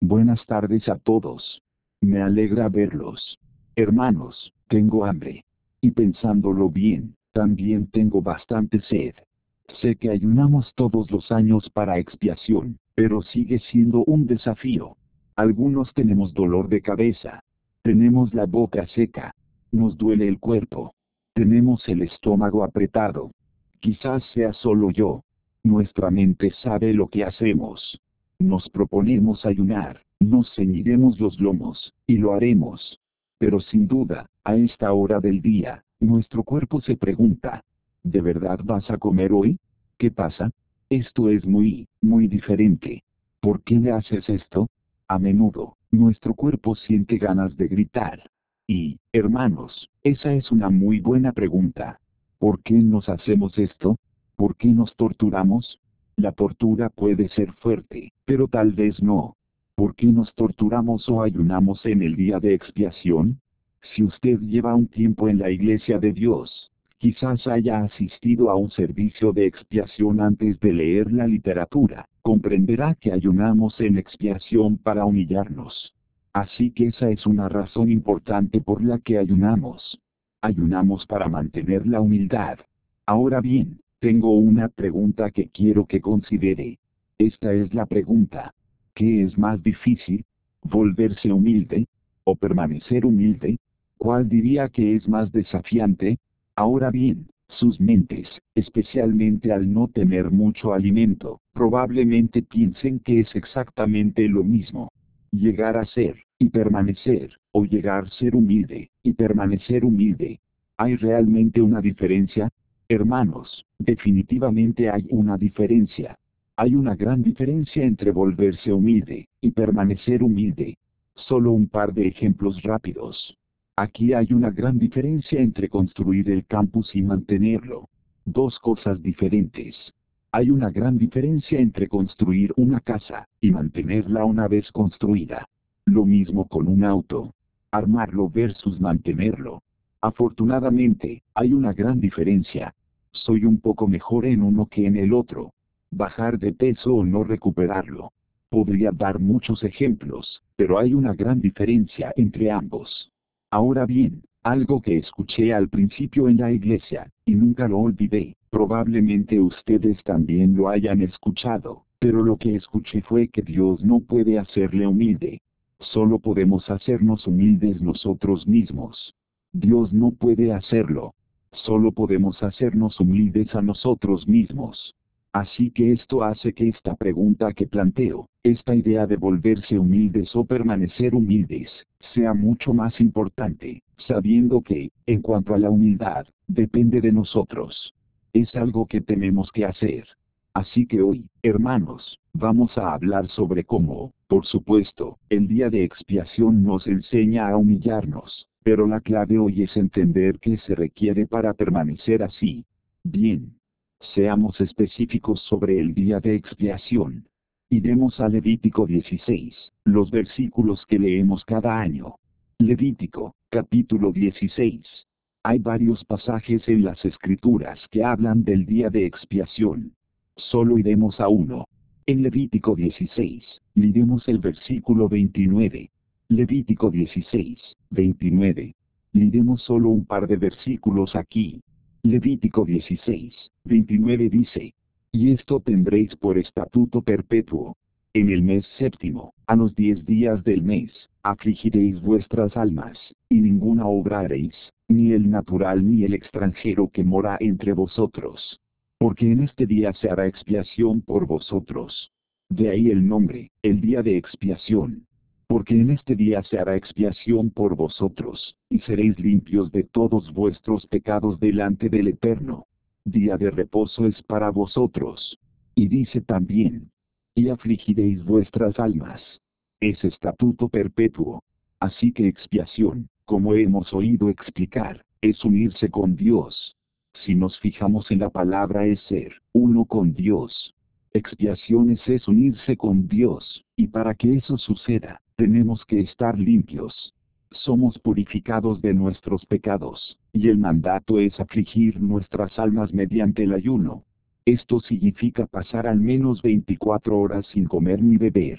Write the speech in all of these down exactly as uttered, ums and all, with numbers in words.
Buenas tardes a todos. Me alegra verlos. Hermanos, tengo hambre. Y pensándolo bien, también tengo bastante sed. Sé que ayunamos todos los años para expiación, pero sigue siendo un desafío. Algunos tenemos dolor de cabeza. Tenemos la boca seca. Nos duele el cuerpo. Tenemos el estómago apretado. Quizás sea solo yo. Nuestra mente sabe lo que hacemos. Nos proponemos ayunar, nos ceñiremos los lomos, y lo haremos. Pero sin duda, a esta hora del día, nuestro cuerpo se pregunta, ¿de verdad vas a comer hoy? ¿Qué pasa? Esto es muy, muy diferente. ¿Por qué le haces esto? A menudo, nuestro cuerpo siente ganas de gritar. Y, hermanos, esa es una muy buena pregunta. ¿Por qué nos hacemos esto? ¿Por qué nos torturamos? La tortura puede ser fuerte, pero tal vez no. ¿Por qué nos torturamos o ayunamos en el día de expiación? Si usted lleva un tiempo en la iglesia de Dios, quizás haya asistido a un servicio de expiación antes de leer la literatura, comprenderá que ayunamos en expiación para humillarnos. Así que esa es una razón importante por la que ayunamos. Ayunamos para mantener la humildad. Ahora bien, tengo una pregunta que quiero que considere. Esta es la pregunta. ¿Qué es más difícil? ¿Volverse humilde? ¿O permanecer humilde? ¿Cuál diría que es más desafiante? Ahora bien, sus mentes, especialmente al no tener mucho alimento, probablemente piensen que es exactamente lo mismo. Llegar a ser, y permanecer, o llegar a ser humilde, y permanecer humilde. ¿Hay realmente una diferencia? Hermanos, definitivamente hay una diferencia. Hay una gran diferencia entre volverse humilde, y permanecer humilde. Solo un par de ejemplos rápidos. Aquí hay una gran diferencia entre construir el campus y mantenerlo. Dos cosas diferentes. Hay una gran diferencia entre construir una casa, y mantenerla una vez construida. Lo mismo con un auto. Armarlo versus mantenerlo. Afortunadamente, hay una gran diferencia. Soy un poco mejor en uno que en el otro. Bajar de peso o no recuperarlo. Podría dar muchos ejemplos, pero hay una gran diferencia entre ambos. Ahora bien, algo que escuché al principio en la iglesia, y nunca lo olvidé, probablemente ustedes también lo hayan escuchado, pero lo que escuché fue que Dios no puede hacerle humilde. Solo podemos hacernos humildes nosotros mismos. Dios no puede hacerlo. Solo podemos hacernos humildes a nosotros mismos. Así que esto hace que esta pregunta que planteo, esta idea de volverse humildes o permanecer humildes, sea mucho más importante, sabiendo que, en cuanto a la humildad, depende de nosotros. Es algo que tenemos que hacer. Así que hoy, hermanos, vamos a hablar sobre cómo, por supuesto, el día de expiación nos enseña a humillarnos, pero la clave hoy es entender qué se requiere para permanecer así. Bien. Seamos específicos sobre el día de expiación. Iremos a Levítico dieciséis, los versículos que leemos cada año. Levítico, capítulo dieciséis. Hay varios pasajes en las Escrituras que hablan del día de expiación. Solo iremos a uno. En Levítico dieciséis, leeremos el versículo veintinueve. Levítico dieciséis, veintinueve. Leeremos solo un par de versículos aquí. Levítico dieciséis, veintinueve dice, y esto tendréis por estatuto perpetuo. En el mes séptimo, a los diez días del mes, afligiréis vuestras almas, y ninguna obra haréis, ni el natural ni el extranjero que mora entre vosotros. Porque en este día se hará expiación por vosotros. De ahí el nombre, el día de expiación. Porque en este día se hará expiación por vosotros, y seréis limpios de todos vuestros pecados delante del Eterno. Día de reposo es para vosotros. Y dice también, y afligiréis vuestras almas. Es estatuto perpetuo. Así que expiación, como hemos oído explicar, es unirse con Dios. Si nos fijamos en la palabra es ser uno con Dios. Expiaciones es unirse con Dios, y para que eso suceda, tenemos que estar limpios. Somos purificados de nuestros pecados, y el mandato es afligir nuestras almas mediante el ayuno. Esto significa pasar al menos veinticuatro horas sin comer ni beber.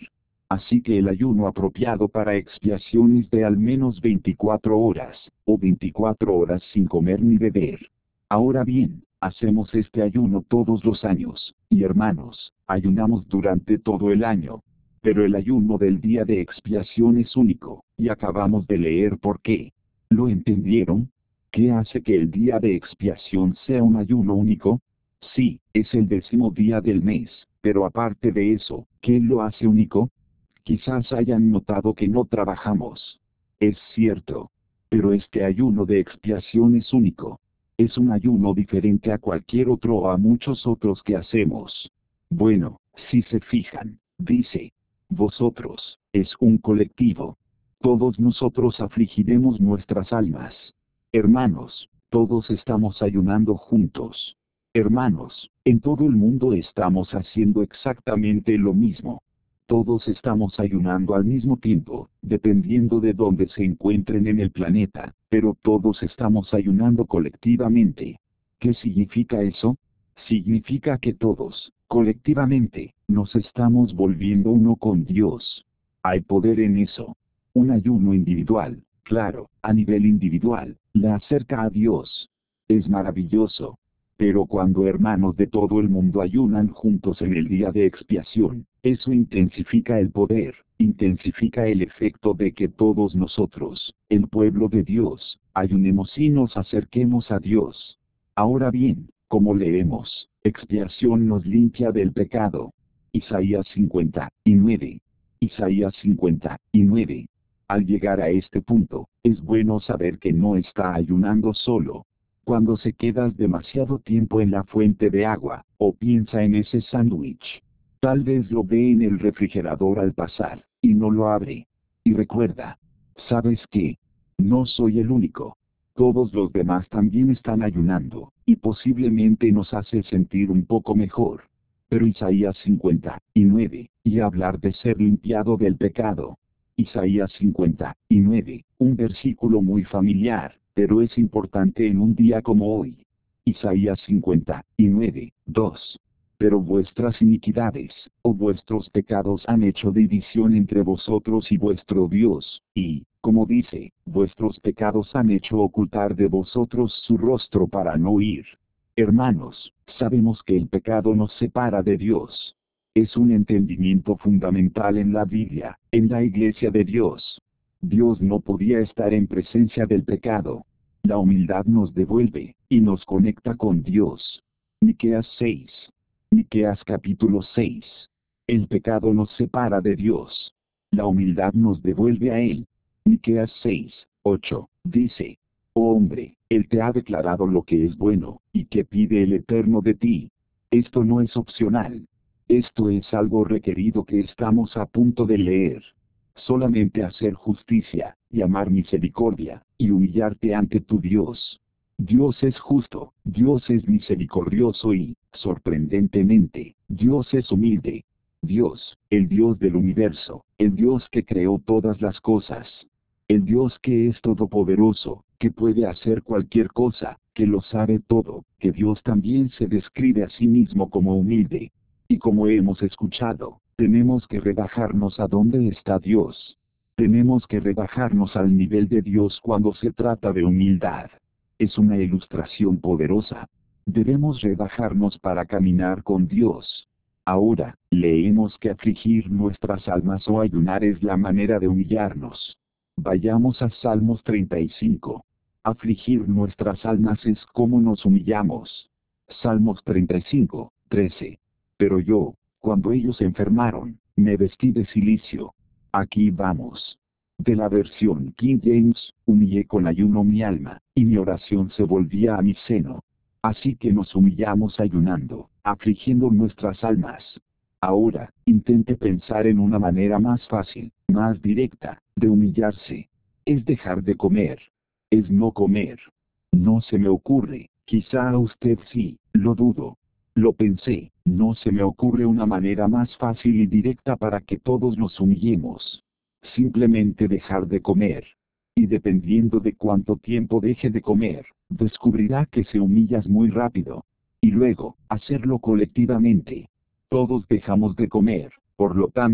Así que el ayuno apropiado para expiación es de al menos veinticuatro horas, o veinticuatro horas sin comer ni beber. Ahora bien, hacemos este ayuno todos los años, y hermanos, ayunamos durante todo el año. Pero el ayuno del día de expiación es único, y acabamos de leer por qué. ¿Lo entendieron? ¿Qué hace que el día de expiación sea un ayuno único? Sí, es el décimo día del mes, pero aparte de eso, ¿qué lo hace único? Quizás hayan notado que no trabajamos. Es cierto. Pero este ayuno de expiación es único. Es un ayuno diferente a cualquier otro o a muchos otros que hacemos. Bueno, si se fijan, dice, vosotros, es un colectivo. Todos nosotros afligiremos nuestras almas. Hermanos, todos estamos ayunando juntos. Hermanos, en todo el mundo estamos haciendo exactamente lo mismo. Todos estamos ayunando al mismo tiempo, dependiendo de dónde se encuentren en el planeta, pero todos estamos ayunando colectivamente. ¿Qué significa eso? Significa que todos, colectivamente, nos estamos volviendo uno con Dios. Hay poder en eso. Un ayuno individual, claro, a nivel individual, le acerca a Dios. Es maravilloso. Pero cuando hermanos de todo el mundo ayunan juntos en el día de expiación, eso intensifica el poder, intensifica el efecto de que todos nosotros, el pueblo de Dios, ayunemos y nos acerquemos a Dios. Ahora bien, como leemos, expiación nos limpia del pecado. Isaías cincuenta y nueve. Isaías cincuenta y nueve. Al llegar a este punto, es bueno saber que no está ayunando solo. Cuando se quedas demasiado tiempo en la fuente de agua, o piensa en ese sándwich. Tal vez lo ve en el refrigerador al pasar, y no lo abre. Y recuerda, ¿sabes qué? No soy el único. Todos los demás también están ayunando, y posiblemente nos hace sentir un poco mejor. Pero Isaías cincuenta y nueve, y hablar de ser limpiado del pecado. Isaías cincuenta y nueve, un versículo muy familiar, pero es importante en un día como hoy. Isaías cincuenta y nueve, dos. Pero vuestras iniquidades, o vuestros pecados han hecho división entre vosotros y vuestro Dios, y, como dice, vuestros pecados han hecho ocultar de vosotros su rostro para no oír. Hermanos, sabemos que el pecado nos separa de Dios. Es un entendimiento fundamental en la Biblia, en la iglesia de Dios. Dios no podía estar en presencia del pecado. La humildad nos devuelve, y nos conecta con Dios. Miqueas seis. Miqueas capítulo seis. El pecado nos separa de Dios. La humildad nos devuelve a Él. Miqueas seis, ocho, dice, oh hombre, Él te ha declarado lo que es bueno, y que pide el Eterno de ti. Esto no es opcional. Esto es algo requerido que estamos a punto de leer. Solamente hacer justicia, y amar misericordia, y humillarte ante tu Dios. Dios es justo, Dios es misericordioso y, sorprendentemente, Dios es humilde. Dios, el Dios del universo, el Dios que creó todas las cosas. El Dios que es todopoderoso, que puede hacer cualquier cosa, que lo sabe todo, que Dios también se describe a sí mismo como humilde. Y como hemos escuchado, tenemos que rebajarnos a dónde está Dios. Tenemos que rebajarnos al nivel de Dios cuando se trata de humildad. Es una ilustración poderosa. Debemos rebajarnos para caminar con Dios. Ahora, leemos que afligir nuestras almas o ayunar es la manera de humillarnos. Vayamos a Salmos treinta y cinco. Afligir nuestras almas es como nos humillamos. Salmos treinta y cinco, trece. Pero yo, cuando ellos se enfermaron, me vestí de cilicio. Aquí vamos. De la versión King James, humillé con ayuno mi alma, y mi oración se volvía a mi seno. Así que nos humillamos ayunando, afligiendo nuestras almas. Ahora, intente pensar en una manera más fácil, más directa, de humillarse. Es dejar de comer. Es no comer. No se me ocurre, quizá a usted sí, lo dudo. Lo pensé, no se me ocurre una manera más fácil y directa para que todos nos humillemos. Simplemente dejar de comer. Y dependiendo de cuánto tiempo deje de comer, descubrirá que se humillas muy rápido. Y luego, hacerlo colectivamente. Todos dejamos de comer, por lo tanto,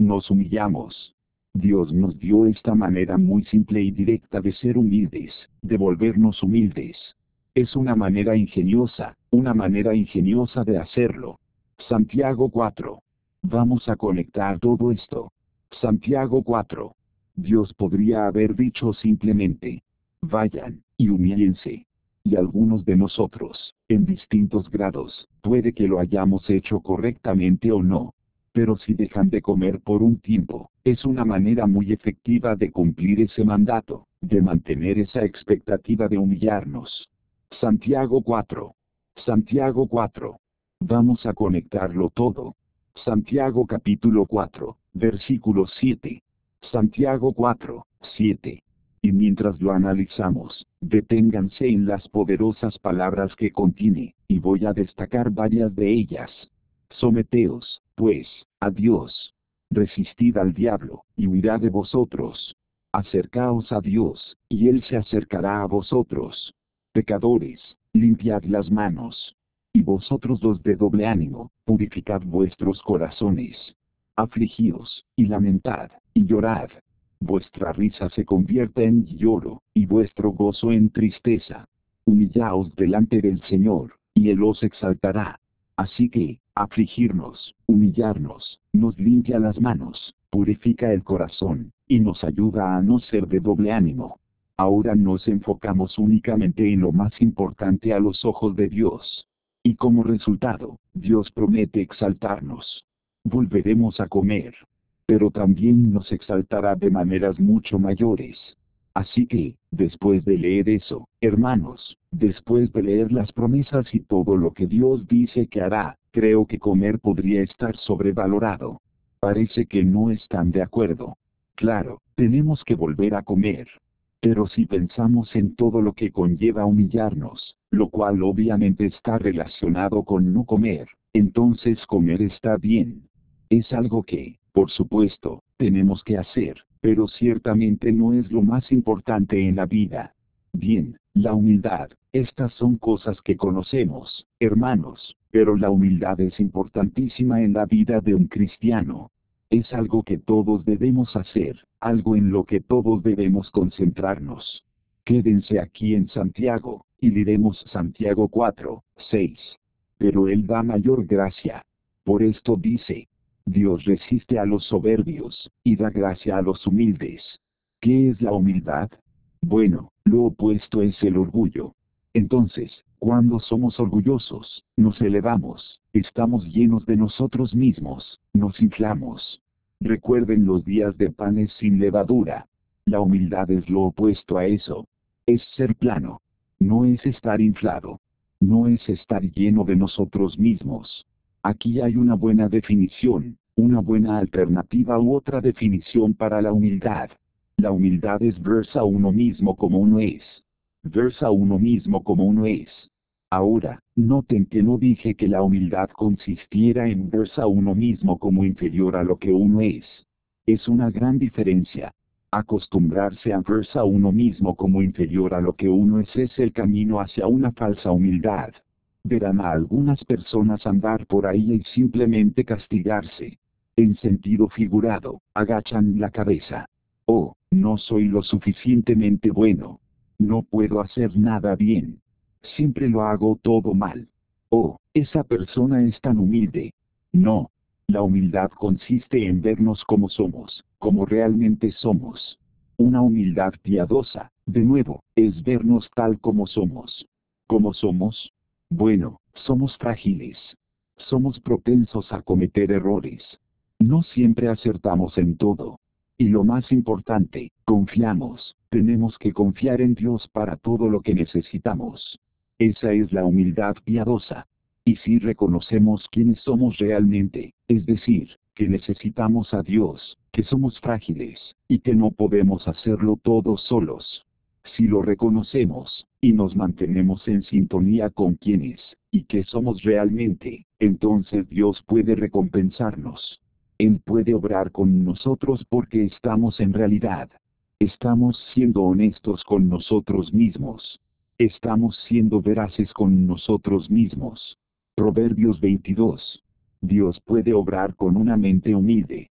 nos humillamos. Dios nos dio esta manera muy simple y directa de ser humildes, de volvernos humildes. Es una manera ingeniosa, una manera ingeniosa de hacerlo. Santiago cuatro. Vamos a conectar todo esto. Santiago cuatro. Dios podría haber dicho simplemente, vayan, y humíllense. Y algunos de nosotros, en distintos grados, puede que lo hayamos hecho correctamente o no. Pero si dejan de comer por un tiempo, es una manera muy efectiva de cumplir ese mandato, de mantener esa expectativa de humillarnos. Santiago cuatro. Santiago cuatro. Vamos a conectarlo todo. Santiago capítulo cuatro, versículo siete. Santiago cuatro, siete. Y mientras lo analizamos, deténganse en las poderosas palabras que contiene, y voy a destacar varias de ellas. Someteos, pues, a Dios. Resistid al diablo, y huirá de vosotros. Acercaos a Dios, y Él se acercará a vosotros. Pecadores, limpiad las manos. Y vosotros los de doble ánimo, purificad vuestros corazones. Afligíos, y lamentad, y llorad. Vuestra risa se convierta en lloro, y vuestro gozo en tristeza. Humillaos delante del Señor, y Él os exaltará. Así que, afligirnos, humillarnos, nos limpia las manos, purifica el corazón, y nos ayuda a no ser de doble ánimo. Ahora nos enfocamos únicamente en lo más importante a los ojos de Dios. Y como resultado, Dios promete exaltarnos. Volveremos a comer. Pero también nos exaltará de maneras mucho mayores. Así que, después de leer eso, hermanos, después de leer las promesas y todo lo que Dios dice que hará, creo que comer podría estar sobrevalorado. Parece que no están de acuerdo. Claro, tenemos que volver a comer. Pero si pensamos en todo lo que conlleva humillarnos, lo cual obviamente está relacionado con no comer, entonces comer está bien. Es algo que, por supuesto, tenemos que hacer, pero ciertamente no es lo más importante en la vida. Bien, la humildad, estas son cosas que conocemos, hermanos, pero la humildad es importantísima en la vida de un cristiano. Es algo que todos debemos hacer, algo en lo que todos debemos concentrarnos. Quédense aquí en Santiago, y leeremos Santiago cuatro, seis. Pero Él da mayor gracia. Por esto dice, Dios resiste a los soberbios, y da gracia a los humildes. ¿Qué es la humildad? Bueno, lo opuesto es el orgullo. Entonces, cuando somos orgullosos, nos elevamos, estamos llenos de nosotros mismos, nos inflamos. Recuerden los días de panes sin levadura. La humildad es lo opuesto a eso. Es ser plano. No es estar inflado. No es estar lleno de nosotros mismos. Aquí hay una buena definición, una buena alternativa u otra definición para la humildad. La humildad es verse a uno mismo como uno es. Verse a uno mismo como uno es. Ahora, noten que no dije que la humildad consistiera en verse a uno mismo como inferior a lo que uno es. Es una gran diferencia. Acostumbrarse a verse a uno mismo como inferior a lo que uno es es el camino hacia una falsa humildad. Verán a algunas personas andar por ahí y simplemente castigarse. En sentido figurado, agachan la cabeza. Oh, no soy lo suficientemente bueno. No puedo hacer nada bien. Siempre lo hago todo mal. Oh, esa persona es tan humilde. No. La humildad consiste en vernos como somos, como realmente somos. Una humildad piadosa, de nuevo, es vernos tal como somos. ¿Cómo somos? Bueno, somos frágiles. Somos propensos a cometer errores. No siempre acertamos en todo. Y lo más importante, confiamos, tenemos que confiar en Dios para todo lo que necesitamos. Esa es la humildad piadosa. Y si reconocemos quiénes somos realmente, es decir, que necesitamos a Dios, que somos frágiles, y que no podemos hacerlo todos solos. Si lo reconocemos, y nos mantenemos en sintonía con quienes, y que somos realmente, entonces Dios puede recompensarnos. Él puede obrar con nosotros porque estamos en realidad. Estamos siendo honestos con nosotros mismos. Estamos siendo veraces con nosotros mismos. Proverbios veintidós. Dios puede obrar con una mente humilde.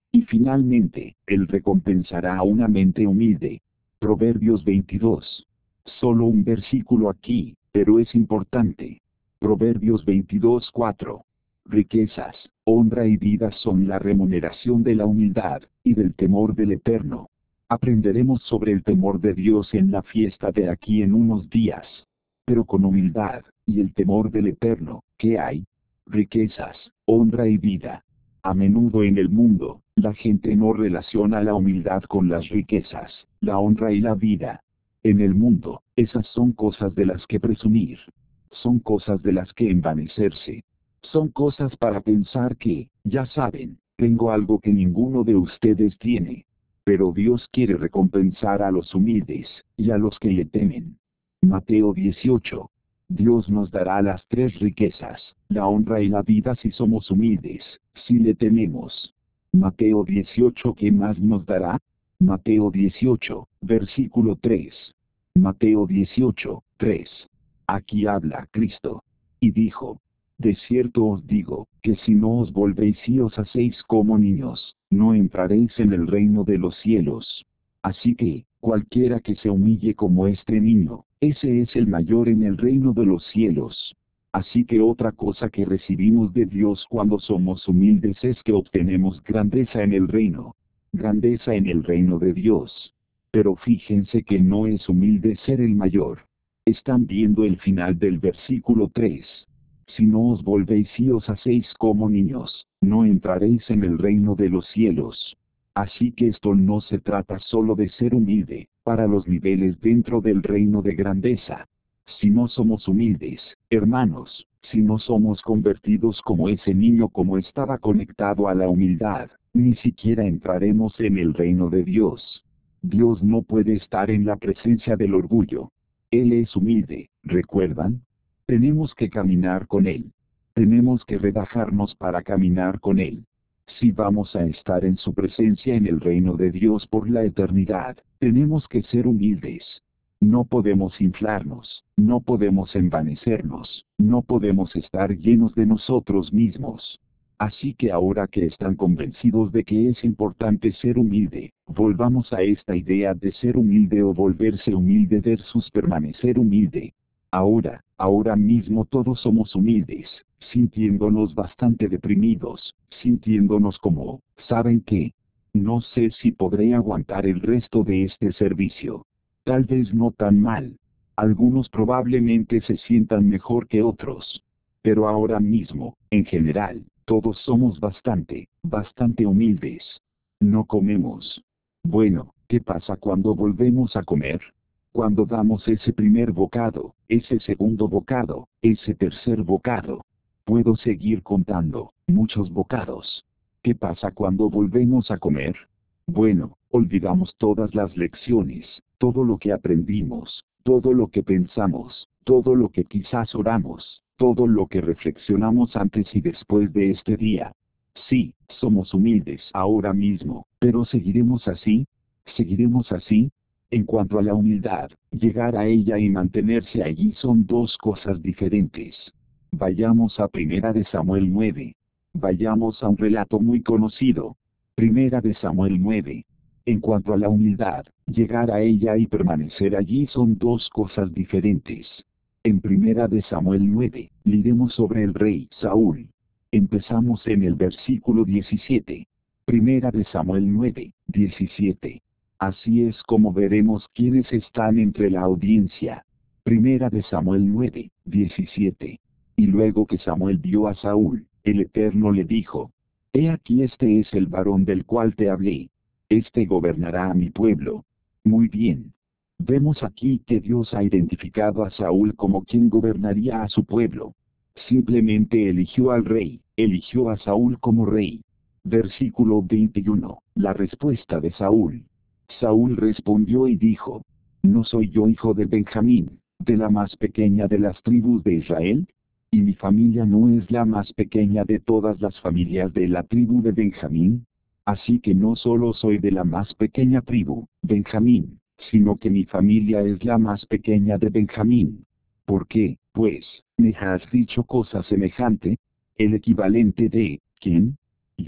Y finalmente, Él recompensará a una mente humilde. Proverbios veintidós. Solo un versículo aquí, pero es importante. Proverbios veintidós cuatro. Riquezas, honra y vida son la remuneración de la humildad, y del temor del Eterno. Aprenderemos sobre el temor de Dios en la fiesta de aquí en unos días. Pero con humildad, y el temor del Eterno, ¿qué hay? Riquezas, honra y vida. A menudo en el mundo, la gente no relaciona la humildad con las riquezas, la honra y la vida. En el mundo, esas son cosas de las que presumir. Son cosas de las que envanecerse. Son cosas para pensar que, ya saben, tengo algo que ninguno de ustedes tiene. Pero Dios quiere recompensar a los humildes, y a los que le temen. Mateo dieciocho. Dios nos dará las tres riquezas, la honra y la vida si somos humildes, si le tememos. Mateo dieciocho. ¿Qué más nos dará? Mateo dieciocho, versículo tres. Mateo dieciocho, tres. Aquí habla Cristo. Y dijo: de cierto os digo, que si no os volvéis y os hacéis como niños, no entraréis en el reino de los cielos. Así que, cualquiera que se humille como este niño, ese es el mayor en el reino de los cielos. Así que otra cosa que recibimos de Dios cuando somos humildes es que obtenemos grandeza en el reino. Grandeza en el reino de Dios. Pero fíjense que no es humilde ser el mayor. Están viendo el final del versículo tres. Si no os volvéis y os hacéis como niños, no entraréis en el reino de los cielos. Así que esto no se trata solo de ser humilde, para los niveles dentro del reino de grandeza. Si no somos humildes, hermanos, si no somos convertidos como ese niño como estaba conectado a la humildad, ni siquiera entraremos en el reino de Dios. Dios no puede estar en la presencia del orgullo. Él es humilde, ¿recuerdan? Tenemos que caminar con Él. Tenemos que relajarnos para caminar con Él. Si vamos a estar en su presencia en el reino de Dios por la eternidad, tenemos que ser humildes. No podemos inflarnos, no podemos envanecernos, no podemos estar llenos de nosotros mismos. Así que ahora que están convencidos de que es importante ser humilde, volvamos a esta idea de ser humilde o volverse humilde versus permanecer humilde. Ahora, ahora mismo todos somos humildes, sintiéndonos bastante deprimidos, sintiéndonos como, ¿saben qué? No sé si podré aguantar el resto de este servicio. Tal vez no tan mal. Algunos probablemente se sientan mejor que otros. Pero ahora mismo, en general, todos somos bastante, bastante humildes. No comemos. Bueno, ¿qué pasa cuando volvemos a comer? Cuando damos ese primer bocado, ese segundo bocado, ese tercer bocado. Puedo seguir contando, muchos bocados. ¿Qué pasa cuando volvemos a comer? Bueno, olvidamos todas las lecciones, todo lo que aprendimos, todo lo que pensamos, todo lo que quizás oramos, todo lo que reflexionamos antes y después de este día. Sí, somos humildes ahora mismo, pero ¿seguiremos así? ¿Seguiremos así? En cuanto a la humildad, llegar a ella y mantenerse allí son dos cosas diferentes. Vayamos a Primera de Samuel nueve. Vayamos a un relato muy conocido. Primera de Samuel nueve. En cuanto a la humildad, llegar a ella y permanecer allí son dos cosas diferentes. En Primera de Samuel nueve, leeremos sobre el rey Saúl. Empezamos en el versículo diecisiete. Primera de Samuel nueve, diecisiete. Así es como veremos quiénes están entre la audiencia. Primera de Samuel nueve, diecisiete. Y luego que Samuel vio a Saúl, el Eterno le dijo: He aquí este es el varón del cual te hablé. Este gobernará a mi pueblo. Muy bien. Vemos aquí que Dios ha identificado a Saúl como quien gobernaría a su pueblo. Simplemente eligió al rey, eligió a Saúl como rey. Versículo veintiuno. La respuesta de Saúl. Saúl respondió y dijo: ¿No soy yo hijo de Benjamín, de la más pequeña de las tribus de Israel? ¿Y mi familia no es la más pequeña de todas las familias de la tribu de Benjamín? Así que no solo soy de la más pequeña tribu, Benjamín, sino que mi familia es la más pequeña de Benjamín. ¿Por qué, pues, me has dicho cosa semejante? El equivalente de, ¿quién? Yo.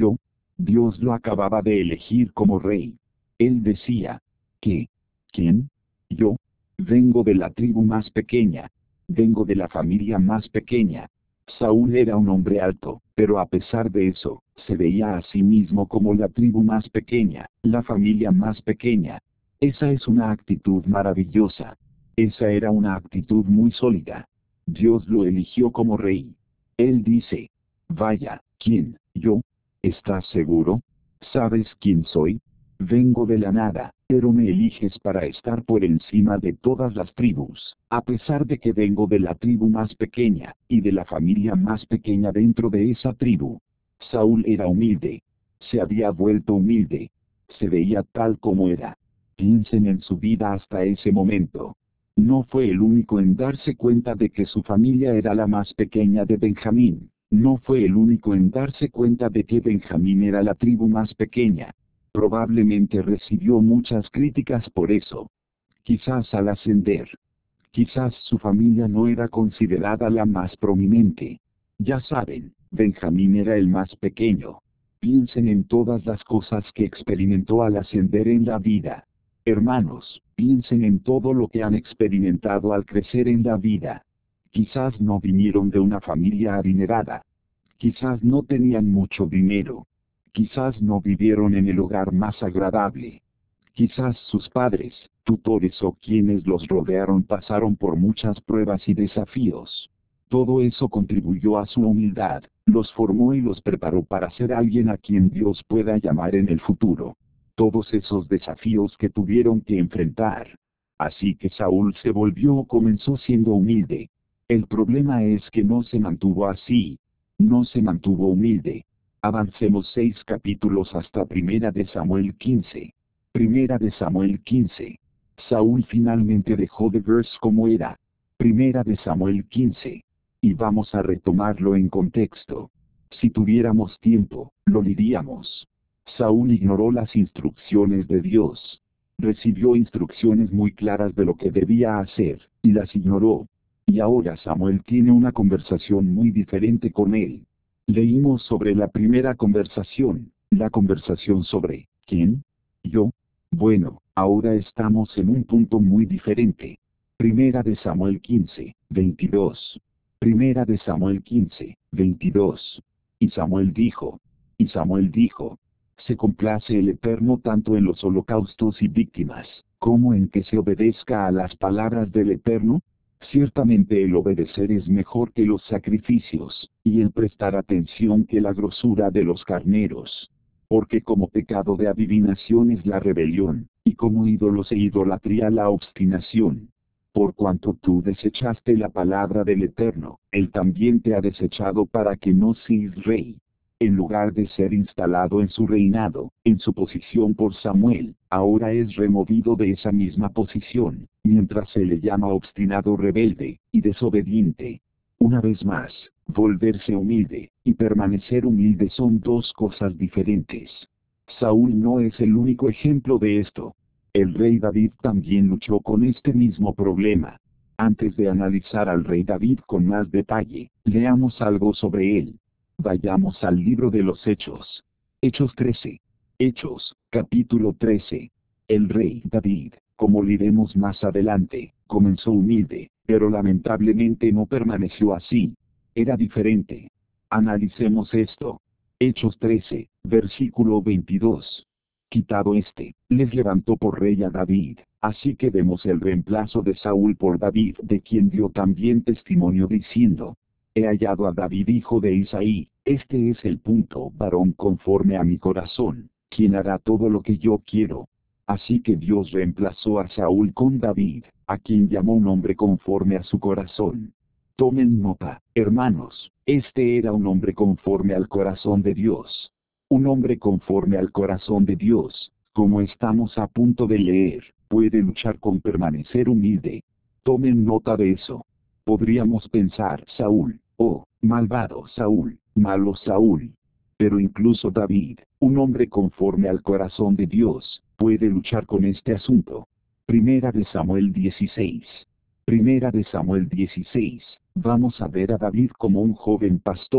Dios lo acababa de elegir como rey. Él decía, ¿qué? ¿Quién? Yo. Vengo de la tribu más pequeña. Vengo de la familia más pequeña. Saúl era un hombre alto, pero a pesar de eso, se veía a sí mismo como la tribu más pequeña, la familia más pequeña. Esa es una actitud maravillosa. Esa era una actitud muy sólida. Dios lo eligió como rey. Él dice, vaya, ¿quién? ¿Yo? ¿Estás seguro? ¿Sabes quién soy? Vengo de la nada, pero me eliges para estar por encima de todas las tribus, a pesar de que vengo de la tribu más pequeña, y de la familia más pequeña dentro de esa tribu. Saúl era humilde. Se había vuelto humilde. Se veía tal como era. Piensen en su vida hasta ese momento. No fue el único en darse cuenta de que su familia era la más pequeña de Benjamín. No fue el único en darse cuenta de que Benjamín era la tribu más pequeña. Probablemente recibió muchas críticas por eso. Quizás al ascender. Quizás su familia no era considerada la más prominente. Ya saben, Benjamín era el más pequeño. Piensen en todas las cosas que experimentó al ascender en la vida. Hermanos, piensen en todo lo que han experimentado al crecer en la vida. Quizás no vinieron de una familia adinerada. Quizás no tenían mucho dinero. Quizás no vivieron en el hogar más agradable. Quizás sus padres, tutores o quienes los rodearon pasaron por muchas pruebas y desafíos. Todo eso contribuyó a su humildad, los formó y los preparó para ser alguien a quien Dios pueda llamar en el futuro. Todos esos desafíos que tuvieron que enfrentar. Así que Saúl se volvió o comenzó siendo humilde. El problema es que no se mantuvo así. No se mantuvo humilde. Avancemos seis capítulos hasta Primera de Samuel quince. Primera de Samuel quince. Saúl finalmente dejó de verse como era. Primera de Samuel quince. Y vamos a retomarlo en contexto. Si tuviéramos tiempo, lo diríamos. Saúl ignoró las instrucciones de Dios. Recibió instrucciones muy claras de lo que debía hacer, y las ignoró. Y ahora Samuel tiene una conversación muy diferente con él. Leímos sobre la primera conversación, la conversación sobre, ¿quién? Yo. Bueno, ahora estamos en un punto muy diferente. Primera de Samuel quince, veintidós. Primera de Samuel quince, veintidós. Y Samuel dijo. Y Samuel dijo. Se complace el Eterno tanto en los holocaustos y víctimas, como en que se obedezca a las palabras del Eterno. Ciertamente el obedecer es mejor que los sacrificios, y el prestar atención que la grosura de los carneros. Porque como pecado de adivinación es la rebelión, y como ídolos e idolatría la obstinación. Por cuanto tú desechaste la palabra del Eterno, Él también te ha desechado para que no seas rey. En lugar de ser instalado en su reinado, en su posición por Samuel, ahora es removido de esa misma posición, mientras se le llama obstinado rebelde, y desobediente. Una vez más, volverse humilde, y permanecer humilde son dos cosas diferentes. Saúl no es el único ejemplo de esto. El rey David también luchó con este mismo problema. Antes de analizar al rey David con más detalle, leamos algo sobre él. Vayamos al libro de los Hechos. Hechos trece. Hechos, capítulo trece. El rey David, como leeremos más adelante, comenzó humilde, pero lamentablemente no permaneció así. Era diferente. Analicemos esto. Hechos trece, versículo veintidós. Quitado este, les levantó por rey a David, así que vemos el reemplazo de Saúl por David, de quien dio también testimonio diciendo: He hallado a David hijo de Isaí, este es el punto, varón conforme a mi corazón, quien hará todo lo que yo quiero. Así que Dios reemplazó a Saúl con David, a quien llamó un hombre conforme a su corazón. Tomen nota, hermanos, este era un hombre conforme al corazón de Dios. Un hombre conforme al corazón de Dios, como estamos a punto de leer, puede luchar con permanecer humilde. Tomen nota de eso. Podríamos pensar Saúl, oh, malvado Saúl, malo Saúl. Pero incluso David, un hombre conforme al corazón de Dios, puede luchar con este asunto. Primera de Samuel dieciséis. Primera de Samuel dieciséis, vamos a ver a David como un joven pastor.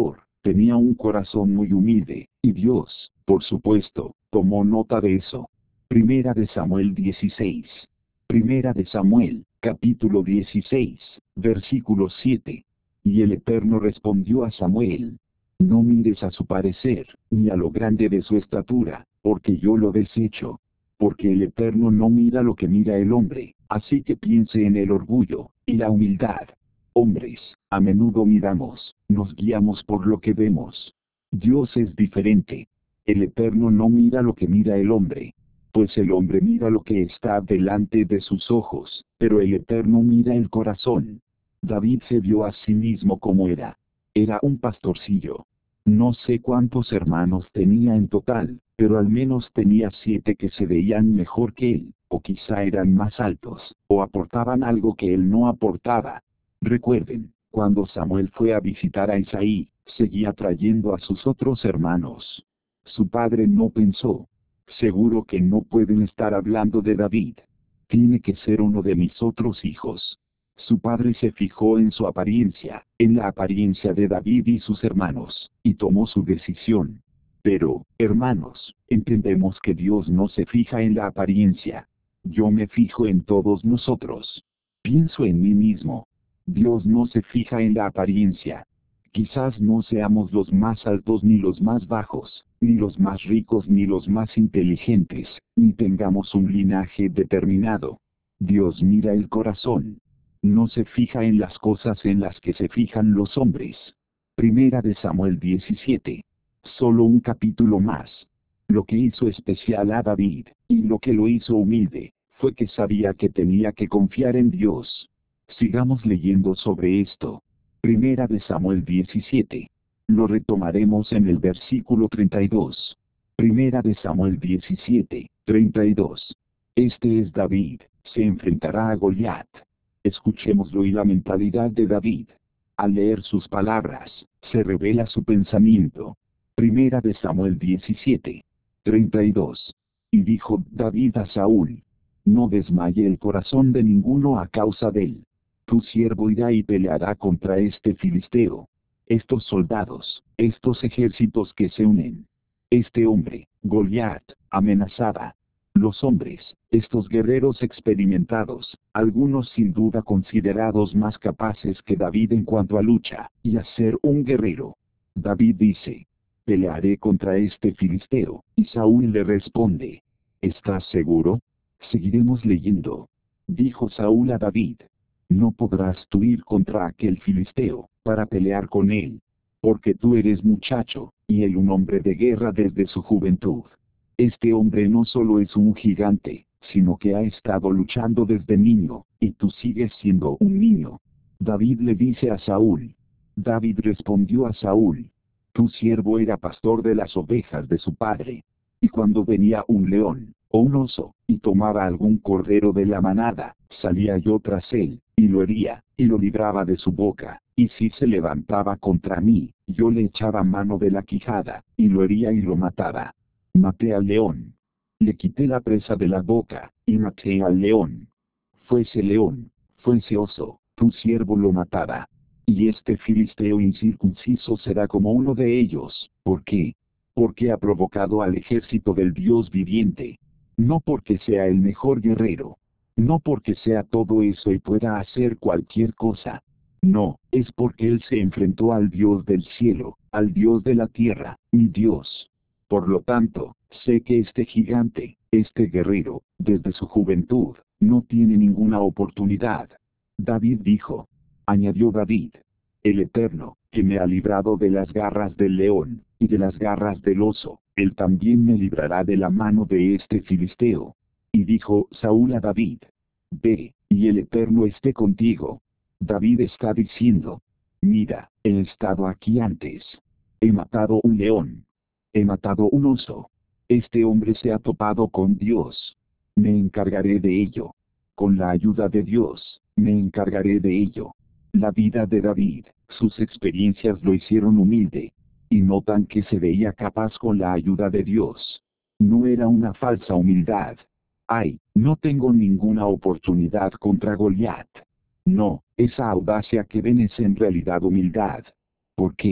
Tenía un corazón muy humilde, y Dios, por supuesto, tomó nota de eso. Primera de Samuel dieciséis. Primera de Samuel, capítulo dieciséis, versículo siete. Y el Eterno respondió a Samuel: no mires a su parecer, ni a lo grande de su estatura, porque yo lo desecho. Porque el Eterno no mira lo que mira el hombre, así que piense en el orgullo, y la humildad. Hombres, a menudo miramos, nos guiamos por lo que vemos. Dios es diferente. El Eterno no mira lo que mira el hombre. Pues el hombre mira lo que está delante de sus ojos, pero el Eterno mira el corazón. David se vio a sí mismo como era. Era un pastorcillo. No sé cuántos hermanos tenía en total, pero al menos tenía siete que se veían mejor que él, o quizá eran más altos, o aportaban algo que él no aportaba. Recuerden, cuando Samuel fue a visitar a Isaí, seguía trayendo a sus otros hermanos. Su padre no pensó: seguro que no pueden estar hablando de David. Tiene que ser uno de mis otros hijos. Su padre se fijó en su apariencia, en la apariencia de David y sus hermanos, y tomó su decisión. Pero, hermanos, entendemos que Dios no se fija en la apariencia. Yo me fijo en todos nosotros. Pienso en mí mismo. Dios no se fija en la apariencia. Quizás no seamos los más altos ni los más bajos, ni los más ricos ni los más inteligentes, ni tengamos un linaje determinado. Dios mira el corazón. No se fija en las cosas en las que se fijan los hombres. Primera de Samuel diecisiete. Solo un capítulo más. Lo que hizo especial a David, y lo que lo hizo humilde, fue que sabía que tenía que confiar en Dios. Sigamos leyendo sobre esto. Primera de Samuel diecisiete. Lo retomaremos en el versículo treinta y dos. Primera de Samuel diecisiete, treinta y dos. Este es David, se enfrentará a Goliat. Escuchémoslo y la mentalidad de David. Al leer sus palabras, se revela su pensamiento. Primera de Samuel diecisiete, treinta y dos. Y dijo David a Saúl: no desmaye el corazón de ninguno a causa de él. Tu siervo irá y peleará contra este filisteo. Estos soldados, estos ejércitos que se unen. Este hombre, Goliat, amenazaba. Los hombres, estos guerreros experimentados, algunos sin duda considerados más capaces que David en cuanto a lucha, y a ser un guerrero. David dice: pelearé contra este filisteo, y Saúl le responde: ¿estás seguro? Seguiremos leyendo. Dijo Saúl a David: no podrás tú ir contra aquel filisteo, para pelear con él. Porque tú eres muchacho, y él un hombre de guerra desde su juventud. Este hombre no solo es un gigante, sino que ha estado luchando desde niño, y tú sigues siendo un niño. David le dice a Saúl. David respondió a Saúl: tu siervo era pastor de las ovejas de su padre. Y cuando venía un león, o un oso, y tomaba algún cordero de la manada, salía yo tras él, y lo hería, y lo libraba de su boca, y si se levantaba contra mí, yo le echaba mano de la quijada, y lo hería y lo mataba. Maté al león. Le quité la presa de la boca, y maté al león. Fuese león, fuese oso, tu siervo lo mataba. Y este filisteo incircunciso será como uno de ellos. ¿Por qué? Porque ha provocado al ejército del Dios viviente. No porque sea el mejor guerrero. No porque sea todo eso y pueda hacer cualquier cosa. No, es porque él se enfrentó al Dios del cielo, al Dios de la tierra, mi Dios. Por lo tanto, sé que este gigante, este guerrero, desde su juventud, no tiene ninguna oportunidad. David dijo. Añadió David: el Eterno, que me ha librado de las garras del león, y de las garras del oso, él también me librará de la mano de este filisteo. Y dijo Saúl a David: ve, y el Eterno esté contigo. David está diciendo: mira, he estado aquí antes. He matado un león. He matado un oso. Este hombre se ha topado con Dios. Me encargaré de ello. Con la ayuda de Dios, me encargaré de ello. La vida de David, sus experiencias lo hicieron humilde. Y notan que se veía capaz con la ayuda de Dios. No era una falsa humildad. Ay, no tengo ninguna oportunidad contra Goliat. No, esa audacia que ven es en realidad humildad. ¿Por qué?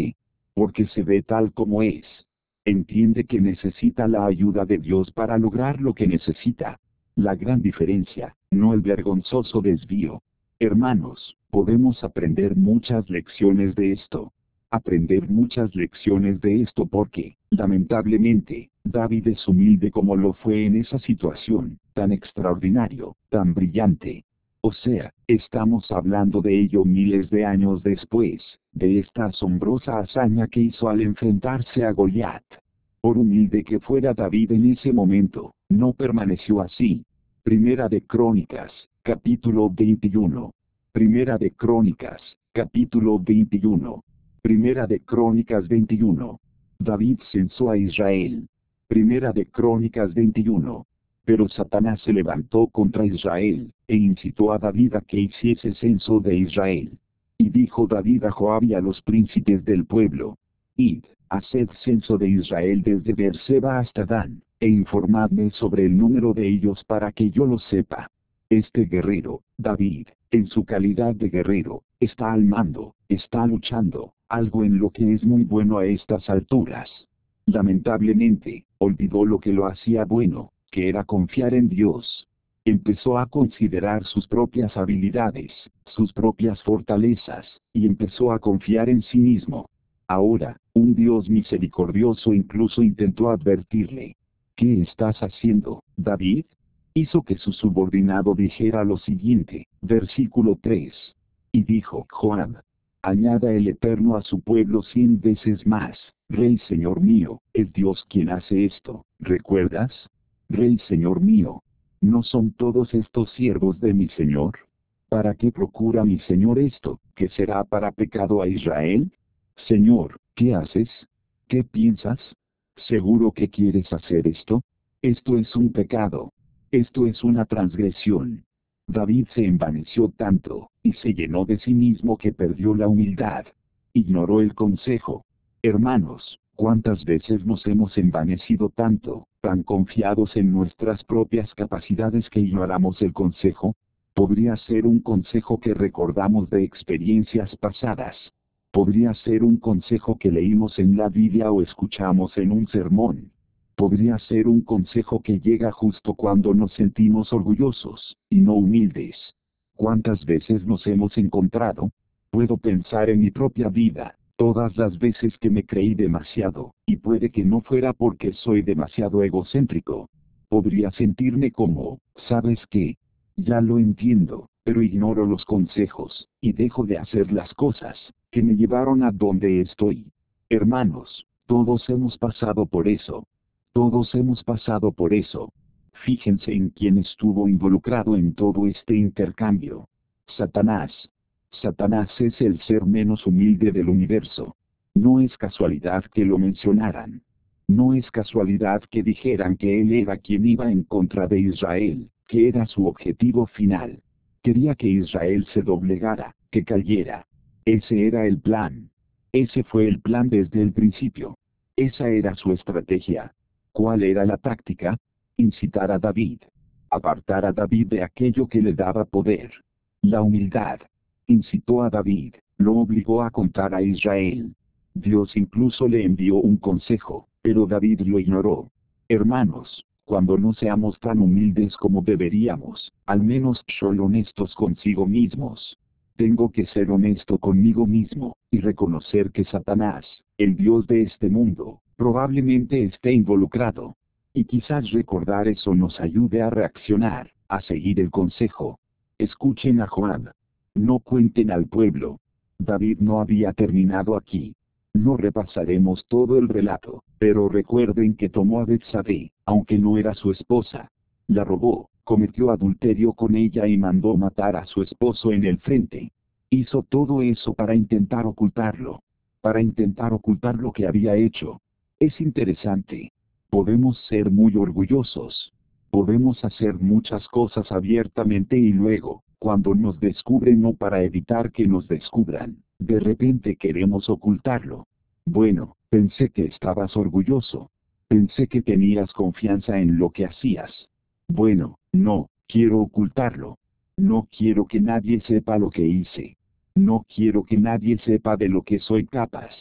porque se ve tal como es. Entiende que necesita la ayuda de Dios para lograr lo que necesita. La gran diferencia, no el vergonzoso desvío. Hermanos, podemos aprender muchas lecciones de esto. Aprender muchas lecciones de esto porque, lamentablemente, David es humilde como lo fue en esa situación, tan extraordinario, tan brillante. O sea, estamos hablando de ello miles de años después, de esta asombrosa hazaña que hizo al enfrentarse a Goliat. Por humilde que fuera David en ese momento, no permaneció así. Primera de Crónicas, capítulo veintiuno. Primera de Crónicas, capítulo veintiuno. Primera de Crónicas veintiuno. David censó a Israel. Primera de Crónicas veintiuno. Pero Satanás se levantó contra Israel, e incitó a David a que hiciese censo de Israel. Y dijo David a Joab y a los príncipes del pueblo: Id, haced censo de Israel desde Beerseba hasta Dan, e informadme sobre el número de ellos para que yo lo sepa. Este guerrero, David, en su calidad de guerrero, está al mando, está luchando, algo en lo que es muy bueno a estas alturas. Lamentablemente, olvidó lo que lo hacía bueno, que era confiar en Dios. Empezó a considerar sus propias habilidades, sus propias fortalezas, y empezó a confiar en sí mismo. Ahora, un Dios misericordioso incluso intentó advertirle: ¿qué estás haciendo, David? Hizo que su subordinado dijera lo siguiente, versículo tres. Y dijo Joab: añada el Eterno a su pueblo cien veces más, Rey Señor mío, es Dios quien hace esto, ¿recuerdas? Rey Señor mío, ¿no son todos estos siervos de mi Señor? ¿Para qué procura mi Señor esto, que será para pecado a Israel? Señor, ¿qué haces? ¿Qué piensas? ¿Seguro que quieres hacer esto? Esto es un pecado. Esto es una transgresión. David se envaneció tanto, y se llenó de sí mismo que perdió la humildad. Ignoró el consejo. Hermanos, ¿cuántas veces nos hemos envanecido tanto, tan confiados en nuestras propias capacidades que ignoramos el consejo? Podría ser un consejo que recordamos de experiencias pasadas. Podría ser un consejo que leímos en la Biblia o escuchamos en un sermón. Podría ser un consejo que llega justo cuando nos sentimos orgullosos, y no humildes. ¿Cuántas veces nos hemos encontrado? Puedo pensar en mi propia vida, todas las veces que me creí demasiado, y puede que no fuera porque soy demasiado egocéntrico. Podría sentirme como, ¿sabes qué? Ya lo entiendo, pero ignoro los consejos, y dejo de hacer las cosas, que me llevaron a donde estoy. Hermanos, todos hemos pasado por eso. Todos hemos pasado por eso. Fíjense en quién estuvo involucrado en todo este intercambio. Satanás. Satanás es el ser menos humilde del universo. No es casualidad que lo mencionaran. No es casualidad que dijeran que él era quien iba en contra de Israel, que era su objetivo final. Quería que Israel se doblegara, que cayera. Ese era el plan. Ese fue el plan desde el principio. Esa era su estrategia. ¿Cuál era la táctica? Incitar a David. Apartar a David de aquello que le daba poder. La humildad. Incitó a David, lo obligó a contar a Israel. Dios incluso le envió un consejo, pero David lo ignoró. Hermanos, cuando no seamos tan humildes como deberíamos, al menos son honestos consigo mismos. Tengo que ser honesto conmigo mismo, y reconocer que Satanás, el Dios de este mundo, probablemente esté involucrado. Y quizás recordar eso nos ayude a reaccionar, a seguir el consejo. Escuchen a Joab. No cuenten al pueblo. David no había terminado aquí. No repasaremos todo el relato, pero recuerden que tomó a Betsabé, aunque no era su esposa. La robó, cometió adulterio con ella y mandó matar a su esposo en el frente. Hizo todo eso para intentar ocultarlo. Para intentar ocultar lo que había hecho. Es interesante. Podemos ser muy orgullosos. Podemos hacer muchas cosas abiertamente y luego, cuando nos descubren o para evitar que nos descubran, de repente queremos ocultarlo. Bueno, pensé que estabas orgulloso. Pensé que tenías confianza en lo que hacías. Bueno, no, quiero ocultarlo. No quiero que nadie sepa lo que hice. No quiero que nadie sepa de lo que soy capaz.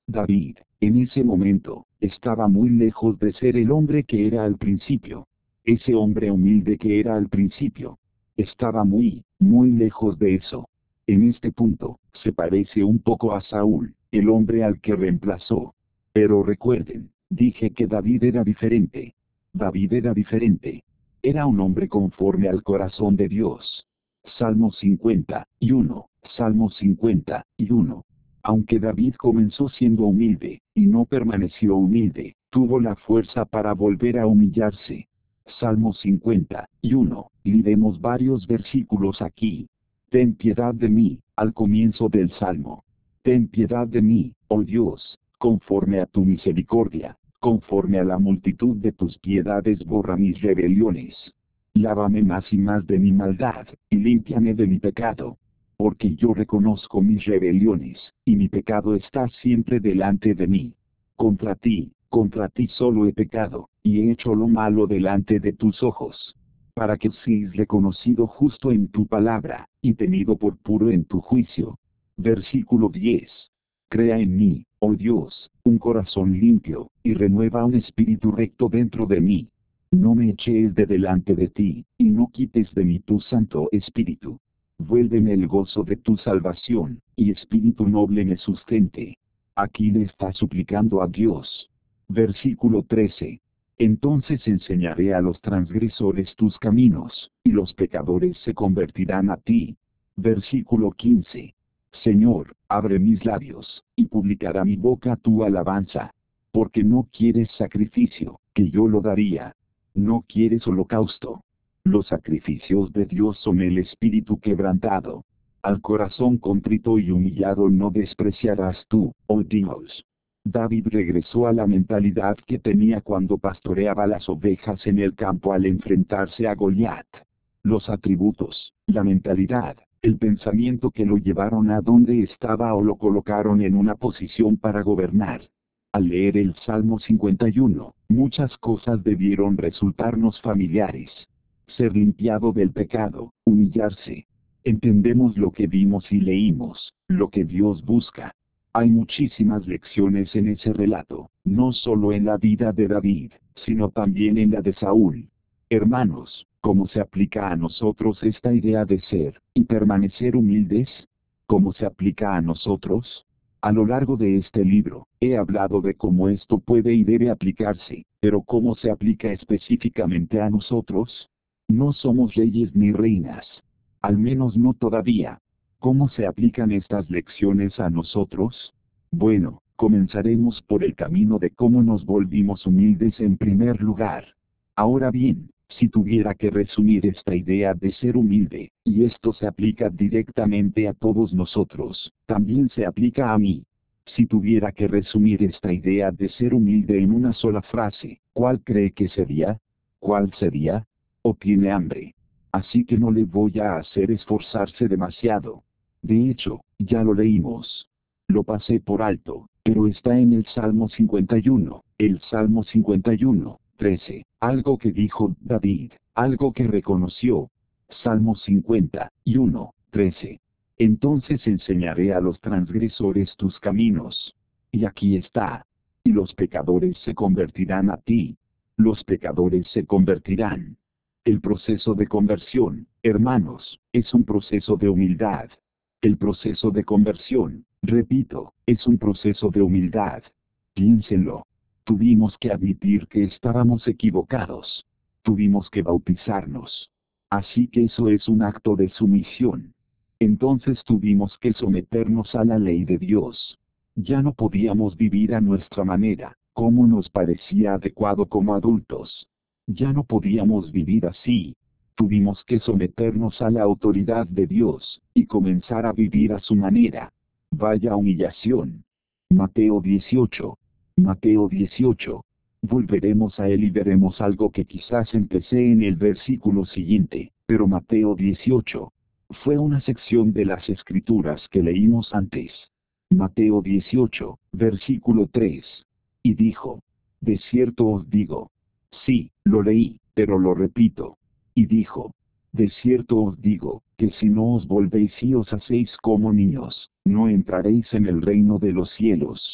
David, en ese momento, estaba muy lejos de ser el hombre que era al principio. Ese hombre humilde que era al principio. Estaba muy, muy lejos de eso. En este punto, se parece un poco a Saúl, el hombre al que reemplazó. Pero recuerden, dije que David era diferente. David era diferente. Era un hombre conforme al corazón de Dios. Salmo cincuenta y uno, Salmo cincuenta y uno. Aunque David comenzó siendo humilde, y no permaneció humilde, tuvo la fuerza para volver a humillarse. Salmo cincuenta y uno, leemos varios versículos aquí. Ten piedad de mí, al comienzo del Salmo. Ten piedad de mí, oh Dios, conforme a tu misericordia, conforme a la multitud de tus piedades borra mis rebeliones. Lávame más y más de mi maldad, y límpiame de mi pecado. Porque yo reconozco mis rebeliones, y mi pecado está siempre delante de mí. Contra ti, contra ti solo he pecado, y he hecho lo malo delante de tus ojos. Para que seas reconocido justo en tu palabra, y tenido por puro en tu juicio. Versículo diez. Crea en mí, oh Dios, un corazón limpio, y renueva un espíritu recto dentro de mí. No me eches de delante de ti, y no quites de mí tu santo espíritu. Vuélveme el gozo de tu salvación, y espíritu noble me sustente. Aquí le está suplicando a Dios. Versículo trece. Entonces enseñaré a los transgresores tus caminos, y los pecadores se convertirán a ti. Versículo quince. Señor, abre mis labios, y publicará mi boca tu alabanza. Porque no quieres sacrificio, que yo lo daría. No quieres holocausto. Los sacrificios de Dios son el espíritu quebrantado. Al corazón contrito y humillado no despreciarás tú, oh Dios. David regresó a la mentalidad que tenía cuando pastoreaba las ovejas en el campo al enfrentarse a Goliat. Los atributos, la mentalidad, el pensamiento que lo llevaron a donde estaba o lo colocaron en una posición para gobernar. Al leer el Salmo cincuenta y uno, muchas cosas debieron resultarnos familiares. Ser limpiado del pecado, humillarse. Entendemos lo que vimos y leímos, lo que Dios busca. Hay muchísimas lecciones en ese relato, no solo en la vida de David, sino también en la de Saúl. Hermanos, ¿cómo se aplica a nosotros esta idea de ser y permanecer humildes? ¿Cómo se aplica a nosotros? A lo largo de este libro, he hablado de cómo esto puede y debe aplicarse, pero ¿cómo se aplica específicamente a nosotros? No somos reyes ni reinas. Al menos no todavía. ¿Cómo se aplican estas lecciones a nosotros? Bueno, comenzaremos por el camino de cómo nos volvimos humildes en primer lugar. Ahora bien, si tuviera que resumir esta idea de ser humilde, y esto se aplica directamente a todos nosotros, también se aplica a mí. Si tuviera que resumir esta idea de ser humilde en una sola frase, ¿cuál cree que sería? ¿Cuál sería? O tiene hambre. Así que no le voy a hacer esforzarse demasiado. De hecho, ya lo leímos. Lo pasé por alto, pero está en el Salmo cincuenta y uno, el Salmo cincuenta y uno, trece, algo que dijo David, algo que reconoció. Salmo cincuenta y uno, trece. Entonces enseñaré a los transgresores tus caminos. Y aquí está. Y los pecadores se convertirán a ti. Los pecadores se convertirán. El proceso de conversión, hermanos, es un proceso de humildad. El proceso de conversión, repito, es un proceso de humildad. Piénsenlo. Tuvimos que admitir que estábamos equivocados. Tuvimos que bautizarnos. Así que eso es un acto de sumisión. Entonces tuvimos que someternos a la ley de Dios. Ya no podíamos vivir a nuestra manera, como nos parecía adecuado como adultos. Ya no podíamos vivir así. Tuvimos que someternos a la autoridad de Dios, y comenzar a vivir a su manera. Vaya humillación. Mateo dieciocho. Mateo dieciocho. Volveremos a él y veremos algo que quizás empecé en el versículo siguiente, pero Mateo dieciocho. Fue una sección de las escrituras que leímos antes. Mateo dieciocho, versículo tres. Y dijo: de cierto os digo. Sí, lo leí, pero lo repito. Y dijo: de cierto os digo, que si no os volvéis y os hacéis como niños, no entraréis en el reino de los cielos.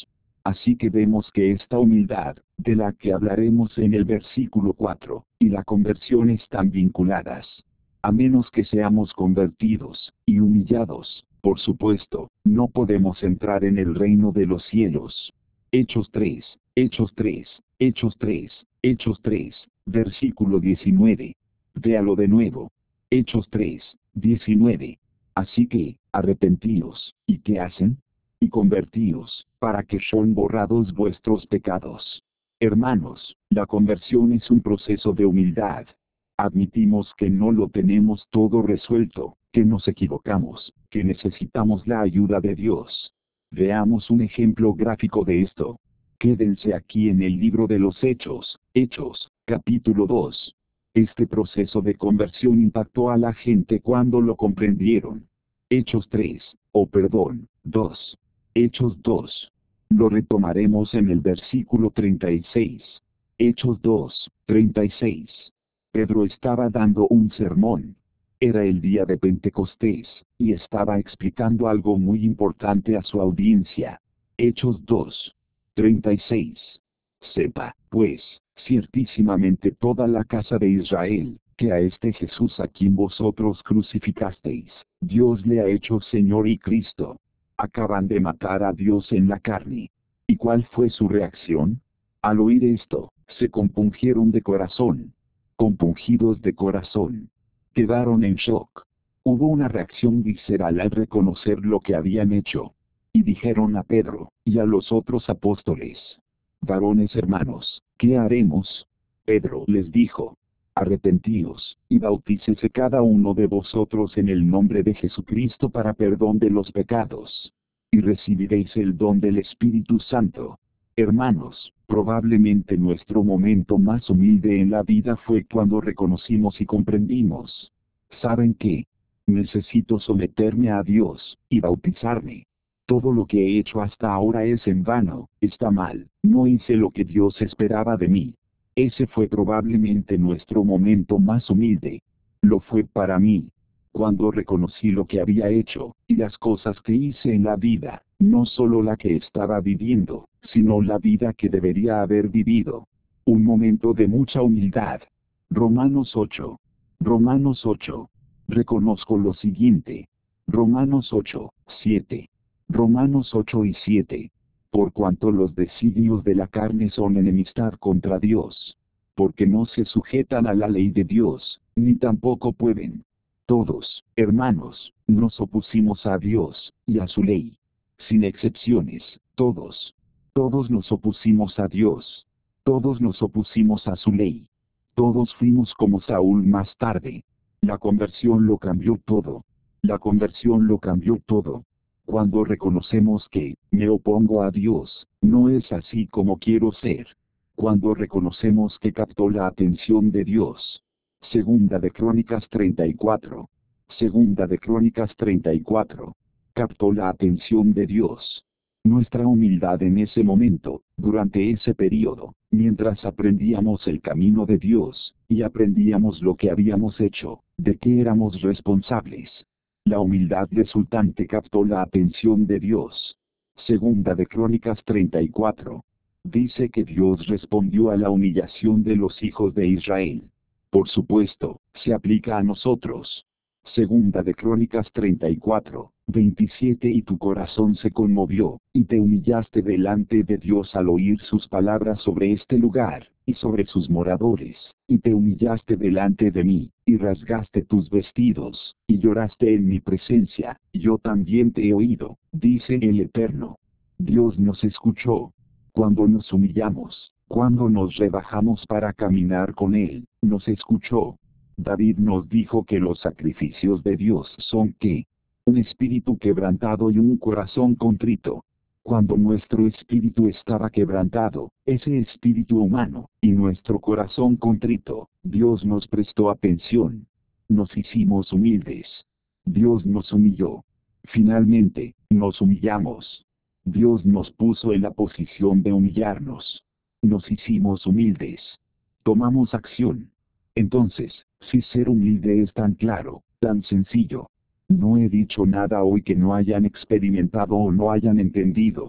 Así que vemos que esta humildad, de la que hablaremos en el versículo cuatro, y la conversión están vinculadas. A menos que seamos convertidos, y humillados, por supuesto, no podemos entrar en el reino de los cielos. Hechos tres, Hechos tres, Hechos tres, Hechos tres, versículo diecinueve. Véalo de nuevo. Hechos tres, diecinueve. Así que, arrepentíos, ¿y qué hacen? Y convertíos, para que son borrados vuestros pecados. Hermanos, la conversión es un proceso de humildad. Admitimos que no lo tenemos todo resuelto, que nos equivocamos, que necesitamos la ayuda de Dios. Veamos un ejemplo gráfico de esto. Quédense aquí en el libro de los Hechos, Hechos, capítulo dos. Este proceso de conversión impactó a la gente cuando lo comprendieron. Hechos tres, o perdón, dos. Hechos dos. Lo retomaremos en el versículo treinta y seis. Hechos dos, treinta y seis. Pedro estaba dando un sermón. Era el día de Pentecostés, y estaba explicando algo muy importante a su audiencia. Hechos dos, treinta y seis. Sepa, pues, ciertísimamente toda la casa de Israel, que a este Jesús a quien vosotros crucificasteis, Dios le ha hecho Señor y Cristo. Acaban de matar a Dios en la carne. ¿Y cuál fue su reacción? Al oír esto, se compungieron de corazón. Compungidos de corazón. Quedaron en shock. Hubo una reacción visceral al reconocer lo que habían hecho. Y dijeron a Pedro, y a los otros apóstoles: varones hermanos, ¿qué haremos? Pedro les dijo: arrepentíos, y bautícese cada uno de vosotros en el nombre de Jesucristo para perdón de los pecados. Y recibiréis el don del Espíritu Santo. Hermanos, probablemente nuestro momento más humilde en la vida fue cuando reconocimos y comprendimos. ¿Saben qué? Necesito someterme a Dios, y bautizarme. Todo lo que he hecho hasta ahora es en vano, está mal, no hice lo que Dios esperaba de mí. Ese fue probablemente nuestro momento más humilde. Lo fue para mí. Cuando reconocí lo que había hecho, y las cosas que hice en la vida, no solo la que estaba viviendo, sino la vida que debería haber vivido. Un momento de mucha humildad. Romanos ocho. Romanos ocho. Reconozco lo siguiente. Romanos ocho, siete. Romanos ocho y siete. Por cuanto los designios de la carne son enemistad contra Dios. Porque no se sujetan a la ley de Dios, ni tampoco pueden. Todos, hermanos, nos opusimos a Dios, y a su ley. Sin excepciones, todos. Todos nos opusimos a Dios. Todos nos opusimos a su ley. Todos fuimos como Saúl más tarde. La conversión lo cambió todo. La conversión lo cambió todo. Cuando reconocemos que, me opongo a Dios, no es así como quiero ser. Cuando reconocemos que captó la atención de Dios. Segunda de Crónicas treinta y cuatro. Segunda de Crónicas treinta y cuatro. Captó la atención de Dios. Nuestra humildad en ese momento, durante ese periodo, mientras aprendíamos el camino de Dios, y aprendíamos lo que habíamos hecho, de qué éramos responsables. La humildad resultante captó la atención de Dios. Segunda de Crónicas treinta y cuatro. Dice que Dios respondió a la humillación de los hijos de Israel. Por supuesto, se aplica a nosotros. Segunda de Crónicas treinta y cuatro, veintisiete. Y tu corazón se conmovió, y te humillaste delante de Dios al oír sus palabras sobre este lugar, y sobre sus moradores, y te humillaste delante de mí, y rasgaste tus vestidos, y lloraste en mi presencia, yo también te he oído, dice el Eterno. Dios nos escuchó. Cuando nos humillamos, cuando nos rebajamos para caminar con Él, nos escuchó. David nos dijo que los sacrificios de Dios son ¿qué? Un espíritu quebrantado y un corazón contrito. Cuando nuestro espíritu estaba quebrantado, ese espíritu humano, y nuestro corazón contrito, Dios nos prestó atención. Nos hicimos humildes. Dios nos humilló. Finalmente, nos humillamos. Dios nos puso en la posición de humillarnos. Nos hicimos humildes. Tomamos acción. Entonces, si ser humilde es tan claro, tan sencillo. No he dicho nada hoy que no hayan experimentado o no hayan entendido.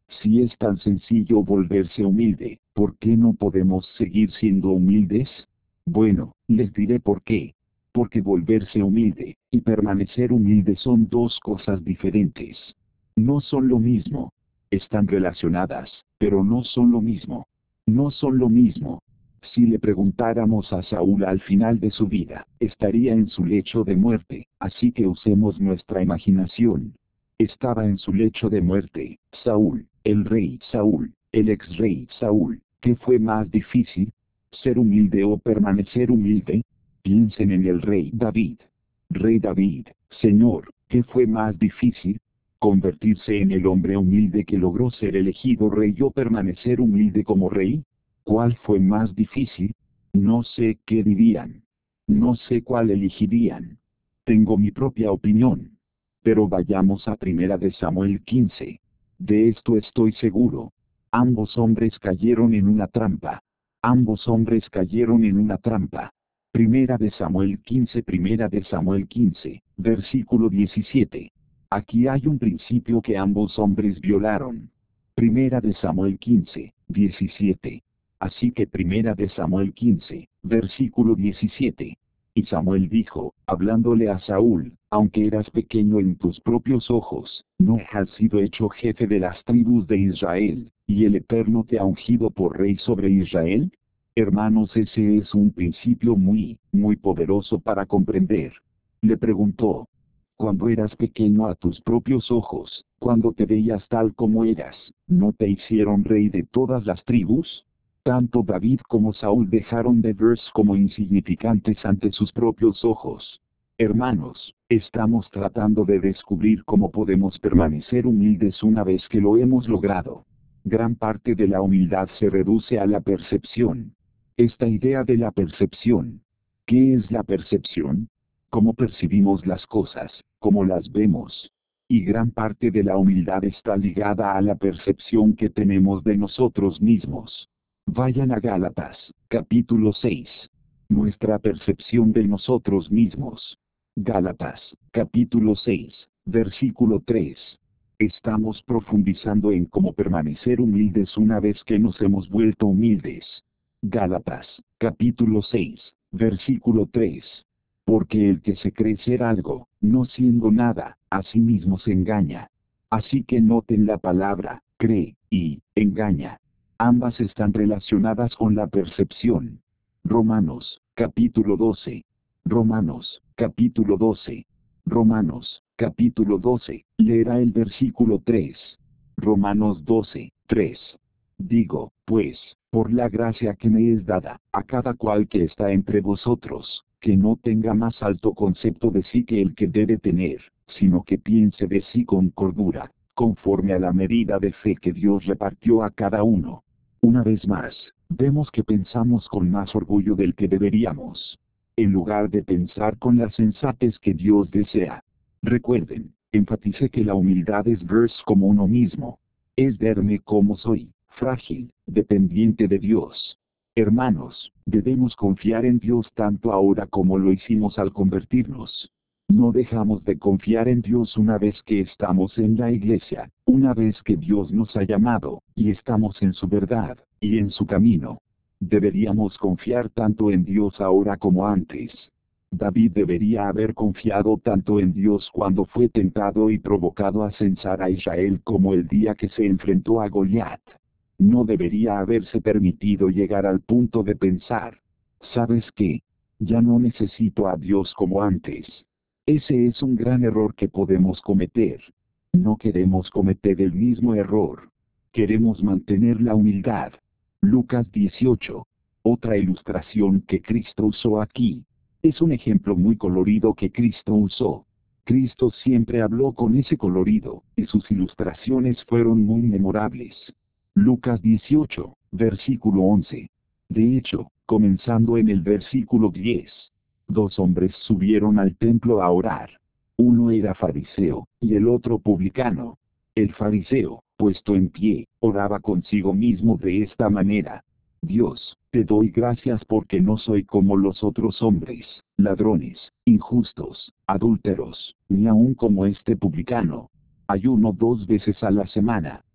Si es tan sencillo volverse humilde, ¿por qué no podemos seguir siendo humildes? Bueno, les diré por qué. Porque volverse humilde y permanecer humilde son dos cosas diferentes. No son lo mismo. Están relacionadas, pero no son lo mismo. No son lo mismo. Si le preguntáramos a Saúl al final de su vida, estaría en su lecho de muerte, así que usemos nuestra imaginación. Estaba en su lecho de muerte, Saúl, el rey Saúl, el ex rey Saúl. ¿Qué fue más difícil? ¿Ser humilde o permanecer humilde? Piensen en el rey David. Rey David, Señor, ¿qué fue más difícil? ¿Convertirse en el hombre humilde que logró ser elegido rey o permanecer humilde como rey? ¿Cuál fue más difícil? No sé qué dirían. No sé cuál elegirían. Tengo mi propia opinión. Pero vayamos a Primera de Samuel quince. De esto estoy seguro. Ambos hombres cayeron en una trampa. Ambos hombres cayeron en una trampa. Primera de Samuel quince, Primera de Samuel quince, versículo diecisiete. Aquí hay un principio que ambos hombres violaron. Primera de Samuel quince, diecisiete. Así que Primera de Samuel quince, versículo diecisiete. Y Samuel dijo, hablándole a Saúl, aunque eras pequeño en tus propios ojos, no has sido hecho jefe de las tribus de Israel, y el Eterno te ha ungido por rey sobre Israel. Hermanos, ese es un principio muy, muy poderoso para comprender. Le preguntó, cuando eras pequeño a tus propios ojos, cuando te veías tal como eras, ¿no te hicieron rey de todas las tribus? Tanto David como Saúl dejaron de verse como insignificantes ante sus propios ojos. Hermanos, estamos tratando de descubrir cómo podemos permanecer humildes una vez que lo hemos logrado. Gran parte de la humildad se reduce a la percepción. Esta idea de la percepción. ¿Qué es la percepción? Cómo percibimos las cosas, cómo las vemos. Y gran parte de la humildad está ligada a la percepción que tenemos de nosotros mismos. Vayan a Gálatas, capítulo seis. Nuestra percepción de nosotros mismos. Gálatas, capítulo seis, versículo tres. Estamos profundizando en cómo permanecer humildes una vez que nos hemos vuelto humildes. Gálatas, capítulo seis, versículo tres. Porque el que se cree ser algo, no siendo nada, a sí mismo se engaña. Así que noten la palabra, cree, y, engaña. Ambas están relacionadas con la percepción. Romanos, capítulo doce. Romanos, capítulo doce. Romanos, capítulo doce. Leerá el versículo tres. Romanos doce, tres. Digo, pues, por la gracia que me es dada, a cada cual que está entre vosotros, que no tenga más alto concepto de sí que el que debe tener, sino que piense de sí con cordura, conforme a la medida de fe que Dios repartió a cada uno. Una vez más, vemos que pensamos con más orgullo del que deberíamos, en lugar de pensar con la sensatez que Dios desea. Recuerden, enfaticé que la humildad es verse como uno mismo. Es verme como soy, frágil, dependiente de Dios. Hermanos, debemos confiar en Dios tanto ahora como lo hicimos al convertirnos. No dejamos de confiar en Dios una vez que estamos en la iglesia, una vez que Dios nos ha llamado, y estamos en su verdad, y en su camino. Deberíamos confiar tanto en Dios ahora como antes. David debería haber confiado tanto en Dios cuando fue tentado y provocado a censar a Israel como el día que se enfrentó a Goliat. No debería haberse permitido llegar al punto de pensar, ¿sabes qué? Ya no necesito a Dios como antes. Ese es un gran error que podemos cometer. No queremos cometer el mismo error. Queremos mantener la humildad. Lucas dieciocho. Otra ilustración que Cristo usó aquí. Es un ejemplo muy colorido que Cristo usó. Cristo siempre habló con ese colorido, y sus ilustraciones fueron muy memorables. Lucas dieciocho, versículo once. De hecho, comenzando en el versículo diez. Dos hombres subieron al templo a orar. Uno era fariseo, y el otro publicano. El fariseo, puesto en pie, oraba consigo mismo de esta manera. Dios, te doy gracias porque no soy como los otros hombres, ladrones, injustos, adúlteros, ni aun como este publicano. Ayuno dos veces a la semana,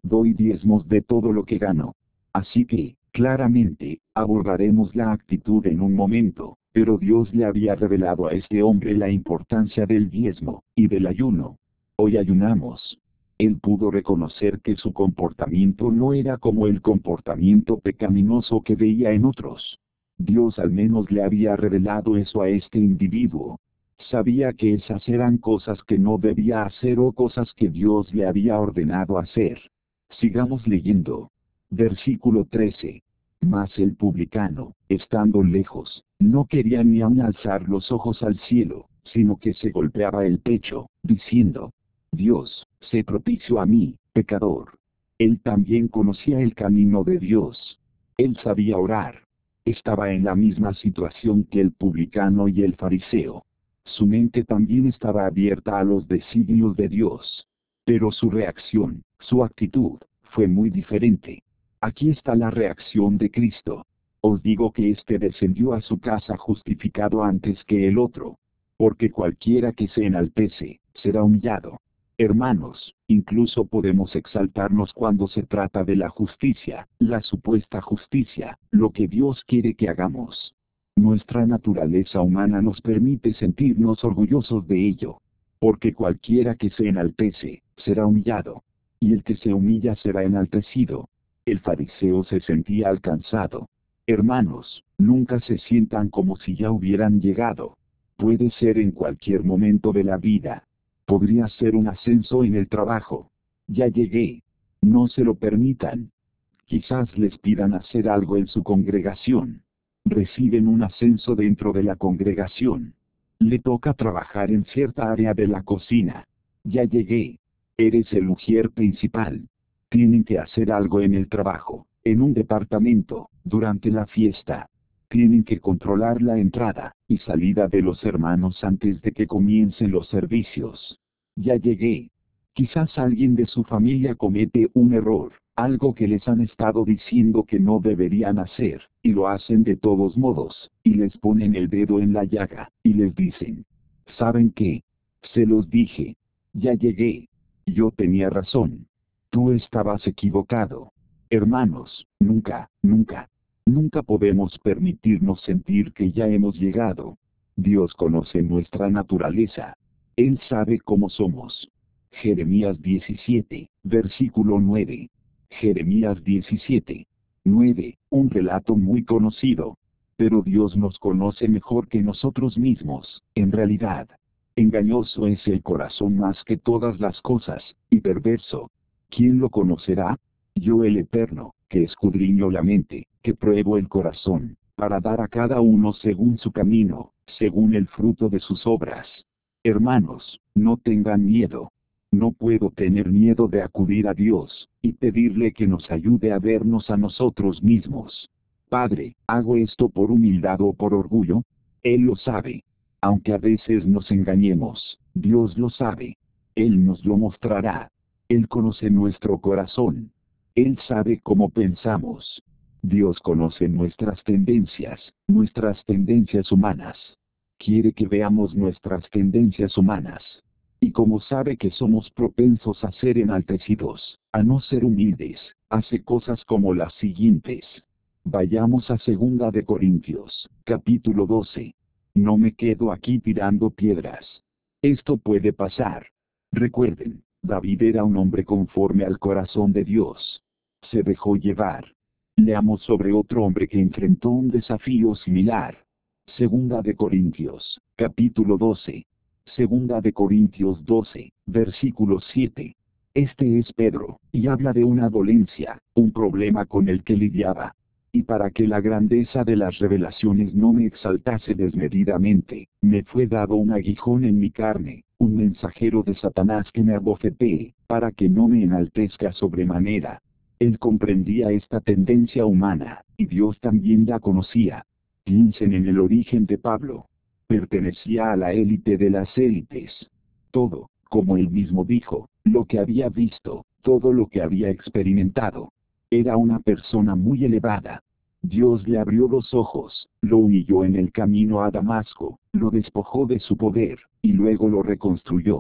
doy diezmos de todo lo que gano. Así que, claramente, abordaremos la actitud en un momento, pero Dios le había revelado a este hombre la importancia del diezmo, y del ayuno. Hoy ayunamos. Él pudo reconocer que su comportamiento no era como el comportamiento pecaminoso que veía en otros. Dios al menos le había revelado eso a este individuo. Sabía que esas eran cosas que no debía hacer o cosas que Dios le había ordenado hacer. Sigamos leyendo. Versículo trece. Mas el publicano, estando lejos, no quería ni aun alzar los ojos al cielo, sino que se golpeaba el pecho, diciendo: Dios, sé propicio a mí, pecador. Él también conocía el camino de Dios. Él sabía orar. Estaba en la misma situación que el publicano y el fariseo. Su mente también estaba abierta a los designios de Dios. Pero su reacción, su actitud, fue muy diferente. Aquí está la reacción de Cristo. Os digo que éste descendió a su casa justificado antes que el otro. Porque cualquiera que se enaltece, será humillado. Hermanos, incluso podemos exaltarnos cuando se trata de la justicia, la supuesta justicia, lo que Dios quiere que hagamos. Nuestra naturaleza humana nos permite sentirnos orgullosos de ello. Porque cualquiera que se enaltece, será humillado. Y el que se humilla será enaltecido. El fariseo se sentía alcanzado. Hermanos, nunca se sientan como si ya hubieran llegado. Puede ser en cualquier momento de la vida. Podría ser un ascenso en el trabajo. Ya llegué. No se lo permitan. Quizás les pidan hacer algo en su congregación. Reciben un ascenso dentro de la congregación. Le toca trabajar en cierta área de la cocina. Ya llegué. Eres el ujier principal. Tienen que hacer algo en el trabajo, en un departamento, durante la fiesta. Tienen que controlar la entrada y salida de los hermanos antes de que comiencen los servicios. Ya llegué. Quizás alguien de su familia comete un error, algo que les han estado diciendo que no deberían hacer, y lo hacen de todos modos, y les ponen el dedo en la llaga, y les dicen: ¿saben qué? Se los dije. Ya llegué. Yo tenía razón. Tú estabas equivocado. Hermanos, nunca, nunca, nunca podemos permitirnos sentir que ya hemos llegado. Dios conoce nuestra naturaleza. Él sabe cómo somos. Jeremías diecisiete, versículo nueve. Jeremías diecisiete, nueve, un relato muy conocido. Pero Dios nos conoce mejor que nosotros mismos, en realidad. Engañoso es el corazón más que todas las cosas, y perverso. ¿Quién lo conocerá? Yo el Eterno, que escudriño la mente, que pruebo el corazón, para dar a cada uno según su camino, según el fruto de sus obras. Hermanos, no tengan miedo. No puedo tener miedo de acudir a Dios, y pedirle que nos ayude a vernos a nosotros mismos. Padre, ¿hago esto por humildad o por orgullo? Él lo sabe. Aunque a veces nos engañemos, Dios lo sabe. Él nos lo mostrará. Él conoce nuestro corazón. Él sabe cómo pensamos. Dios conoce nuestras tendencias, nuestras tendencias humanas. Quiere que veamos nuestras tendencias humanas. Y como sabe que somos propensos a ser enaltecidos, a no ser humildes, hace cosas como las siguientes. Vayamos a Segunda de Corintios, capítulo doce. No me quedo aquí tirando piedras. Esto puede pasar. Recuerden, David era un hombre conforme al corazón de Dios. Se dejó llevar. Leamos sobre otro hombre que enfrentó un desafío similar. Segunda de Corintios, capítulo doce. Segunda de Corintios doce, versículo siete. Este es Pedro, y habla de una dolencia, un problema con el que lidiaba. Y para que la grandeza de las revelaciones no me exaltase desmedidamente, me fue dado un aguijón en mi carne, un mensajero de Satanás que me abofetee, para que no me enaltezca sobremanera. Él comprendía esta tendencia humana, y Dios también la conocía. Piensen en el origen de Pablo. Pertenecía a la élite de las élites. Todo, como él mismo dijo, lo que había visto, todo lo que había experimentado. Era una persona muy elevada. Dios le abrió los ojos, lo humilló en el camino a Damasco, lo despojó de su poder, y luego lo reconstruyó.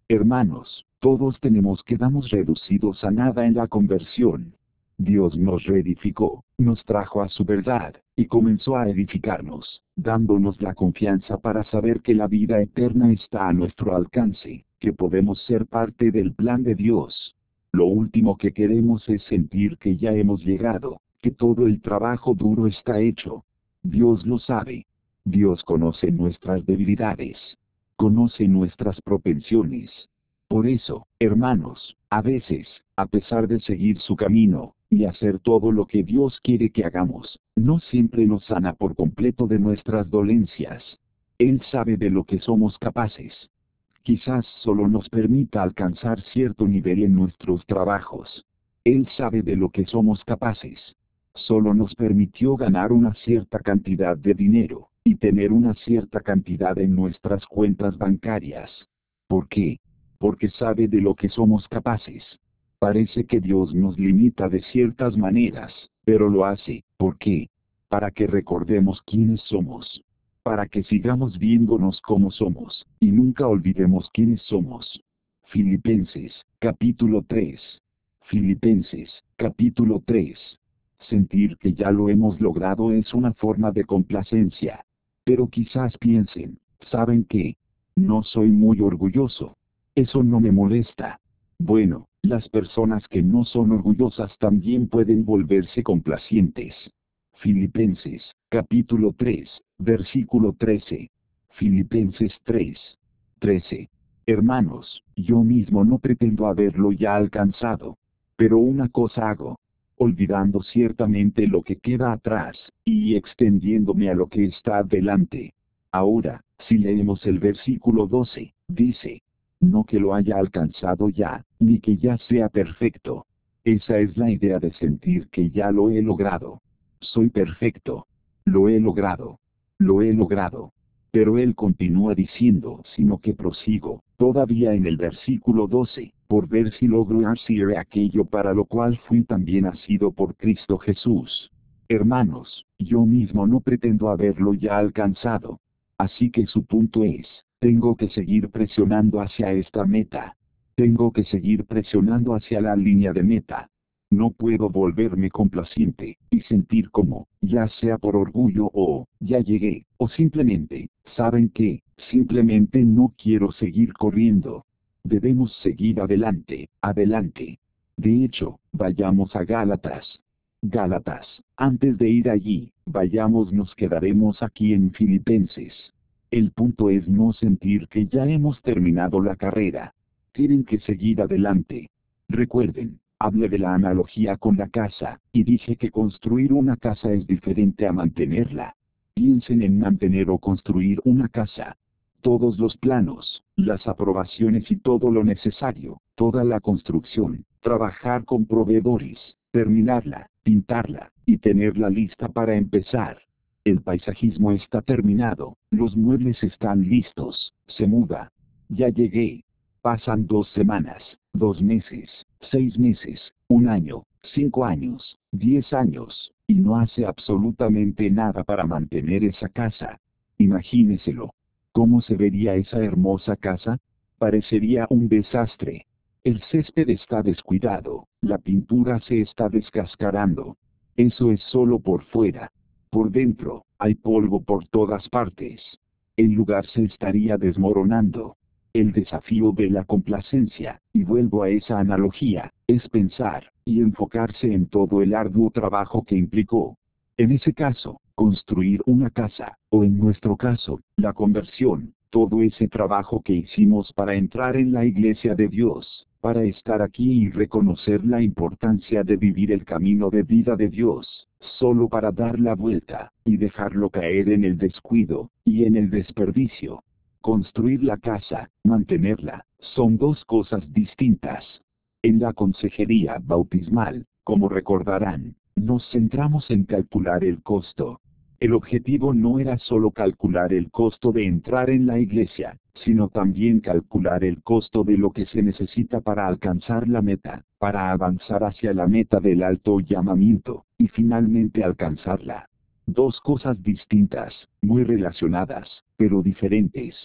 Hermanos, todos tenemos quedamos reducidos a nada en la conversión. Dios nos reedificó, nos trajo a su verdad, y comenzó a edificarnos, dándonos la confianza para saber que la vida eterna está a nuestro alcance, que podemos ser parte del plan de Dios. Lo último que queremos es sentir que ya hemos llegado, que todo el trabajo duro está hecho. Dios lo sabe. Dios conoce nuestras debilidades. Conoce nuestras propensiones. Por eso, hermanos, a veces, a pesar de seguir su camino, y hacer todo lo que Dios quiere que hagamos, no siempre nos sana por completo de nuestras dolencias. Él sabe de lo que somos capaces. Quizás solo nos permita alcanzar cierto nivel en nuestros trabajos. Él sabe de lo que somos capaces. Solo nos permitió ganar una cierta cantidad de dinero, y tener una cierta cantidad en nuestras cuentas bancarias. ¿Por qué? Porque sabe de lo que somos capaces. Parece que Dios nos limita de ciertas maneras, pero lo hace. ¿Por qué? Para que recordemos quiénes somos. Para que sigamos viéndonos como somos, y nunca olvidemos quiénes somos. Filipenses, capítulo tres. Filipenses, capítulo tres. Sentir que ya lo hemos logrado es una forma de complacencia. Pero quizás piensen, ¿saben qué? No soy muy orgulloso. Eso no me molesta. Bueno, las personas que no son orgullosas también pueden volverse complacientes. Filipenses, capítulo tres, versículo trece. Filipenses tres, trece. Hermanos, yo mismo no pretendo haberlo ya alcanzado. Pero una cosa hago. Olvidando ciertamente lo que queda atrás, y extendiéndome a lo que está adelante. Ahora, si leemos el versículo doce, dice, no que lo haya alcanzado ya, ni que ya sea perfecto. Esa es la idea de sentir que ya lo he logrado. Soy perfecto. Lo he logrado. Lo he logrado. Pero él continúa diciendo, sino que prosigo, todavía en el versículo doce, por ver si logro hacer aquello para lo cual fui también nacido por Cristo Jesús. Hermanos, yo mismo no pretendo haberlo ya alcanzado. Así que su punto es, tengo que seguir presionando hacia esta meta. Tengo que seguir presionando hacia la línea de meta. No puedo volverme complaciente, y sentir como, ya sea por orgullo o, ya llegué, o simplemente, ¿saben qué? Simplemente no quiero seguir corriendo. Debemos seguir adelante, adelante. De hecho, vayamos a Gálatas. Gálatas, antes de ir allí, vayamos nos quedaremos aquí en Filipenses. El punto es no sentir que ya hemos terminado la carrera. Tienen que seguir adelante. Recuerden, hablé de la analogía con la casa, y dije que construir una casa es diferente a mantenerla. Piensen en mantener o construir una casa. Todos los planos, las aprobaciones y todo lo necesario, toda la construcción, trabajar con proveedores, terminarla, pintarla, y tenerla lista para empezar. El paisajismo está terminado, los muebles están listos, se muda. Ya llegué. Pasan dos semanas, dos meses, seis meses, un año, cinco años, diez años, y no hace absolutamente nada para mantener esa casa. Imagíneselo. ¿Cómo se vería esa hermosa casa? Parecería un desastre. El césped está descuidado, la pintura se está descascarando. Eso es solo por fuera. Por dentro, hay polvo por todas partes. El lugar se estaría desmoronando. El desafío de la complacencia, y vuelvo a esa analogía, es pensar, y enfocarse en todo el arduo trabajo que implicó. En ese caso, construir una casa, o en nuestro caso, la conversión, todo ese trabajo que hicimos para entrar en la iglesia de Dios, para estar aquí y reconocer la importancia de vivir el camino de vida de Dios, solo para dar la vuelta, y dejarlo caer en el descuido, y en el desperdicio. Construir la casa, mantenerla, son dos cosas distintas. En la consejería bautismal, como recordarán, nos centramos en calcular el costo. El objetivo no era solo calcular el costo de entrar en la iglesia, sino también calcular el costo de lo que se necesita para alcanzar la meta, para avanzar hacia la meta del alto llamamiento, y finalmente alcanzarla. Dos cosas distintas, muy relacionadas, pero diferentes.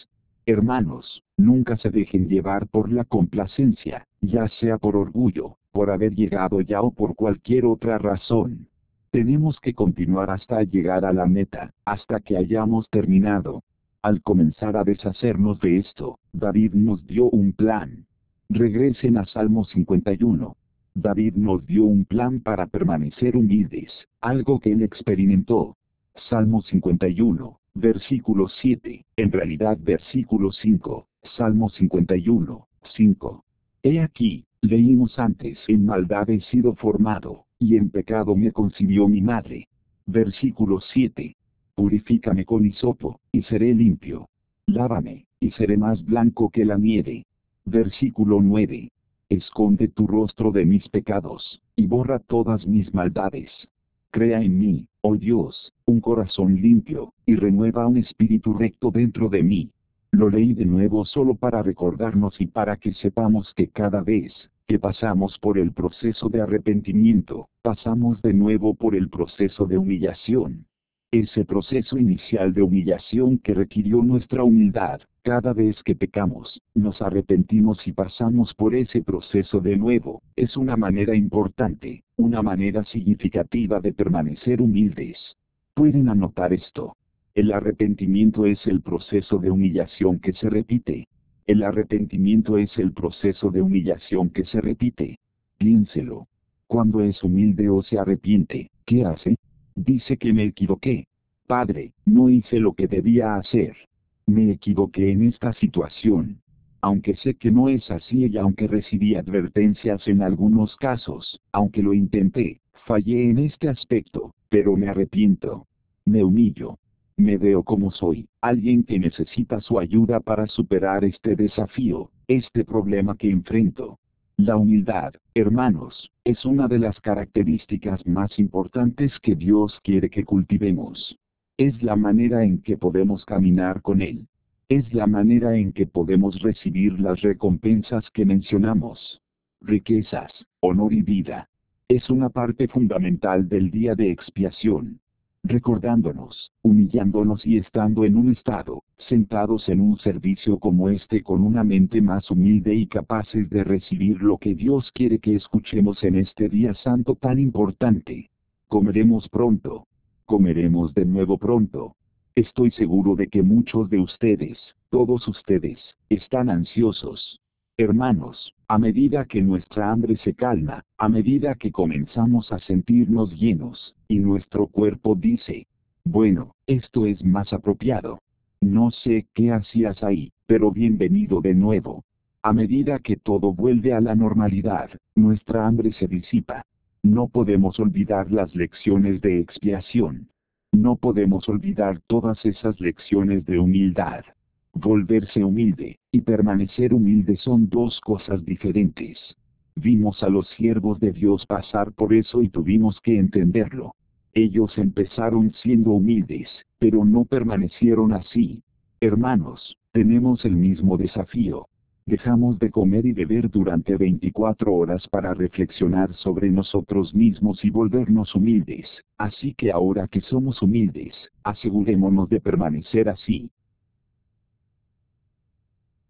Hermanos, nunca se dejen llevar por la complacencia, ya sea por orgullo, por haber llegado ya o por cualquier otra razón. Tenemos que continuar hasta llegar a la meta, hasta que hayamos terminado. Al comenzar a deshacernos de esto, David nos dio un plan. Regresen a Salmo cincuenta y uno. David nos dio un plan para permanecer humildes, algo que él experimentó. Salmo cincuenta y uno, versículo siete, en realidad versículo cinco, Salmo cincuenta y uno, cinco. He aquí, leímos antes: en maldad he sido formado, y en pecado me concibió mi madre. Versículo siete. Purifícame con hisopo, y seré limpio. Lávame, y seré más blanco que la nieve. Versículo nueve. Esconde tu rostro de mis pecados, y borra todas mis maldades. Crea en mí, oh Dios, un corazón limpio, y renueva un espíritu recto dentro de mí. Lo leí de nuevo solo para recordarnos y para que sepamos que cada vez que pasamos por el proceso de arrepentimiento, pasamos de nuevo por el proceso de humillación. Ese proceso inicial de humillación que requirió nuestra humildad, cada vez que pecamos, nos arrepentimos y pasamos por ese proceso de nuevo, es una manera importante, una manera significativa de permanecer humildes. Pueden anotar esto. El arrepentimiento es el proceso de humillación que se repite. El arrepentimiento es el proceso de humillación que se repite. Piénselo. Cuando es humilde o se arrepiente, ¿qué hace? Dice que me equivoqué. Padre, no hice lo que debía hacer. Me equivoqué en esta situación. Aunque sé que no es así y aunque recibí advertencias en algunos casos, aunque lo intenté, fallé en este aspecto, pero me arrepiento. Me humillo. Me veo como soy, alguien que necesita su ayuda para superar este desafío, este problema que enfrento. La humildad, hermanos, es una de las características más importantes que Dios quiere que cultivemos. Es la manera en que podemos caminar con Él. Es la manera en que podemos recibir las recompensas que mencionamos. Riquezas, honor y vida. Es una parte fundamental del día de expiación. Recordándonos, humillándonos y estando en un estado, sentados en un servicio como este con una mente más humilde y capaces de recibir lo que Dios quiere que escuchemos en este día santo tan importante. Comeremos pronto. Comeremos de nuevo pronto. Estoy seguro de que muchos de ustedes, todos ustedes, están ansiosos. Hermanos, a medida que nuestra hambre se calma, a medida que comenzamos a sentirnos llenos, y nuestro cuerpo dice, bueno, esto es más apropiado. No sé qué hacías ahí, pero bienvenido de nuevo. A medida que todo vuelve a la normalidad, nuestra hambre se disipa. No podemos olvidar las lecciones de expiación. No podemos olvidar todas esas lecciones de humildad. Volverse humilde y permanecer humilde son dos cosas diferentes. Vimos a los siervos de Dios pasar por eso y tuvimos que entenderlo. Ellos empezaron siendo humildes, pero no permanecieron así. Hermanos, tenemos el mismo desafío. Dejamos de comer y beber durante veinticuatro horas para reflexionar sobre nosotros mismos y volvernos humildes, así que ahora que somos humildes, asegurémonos de permanecer así.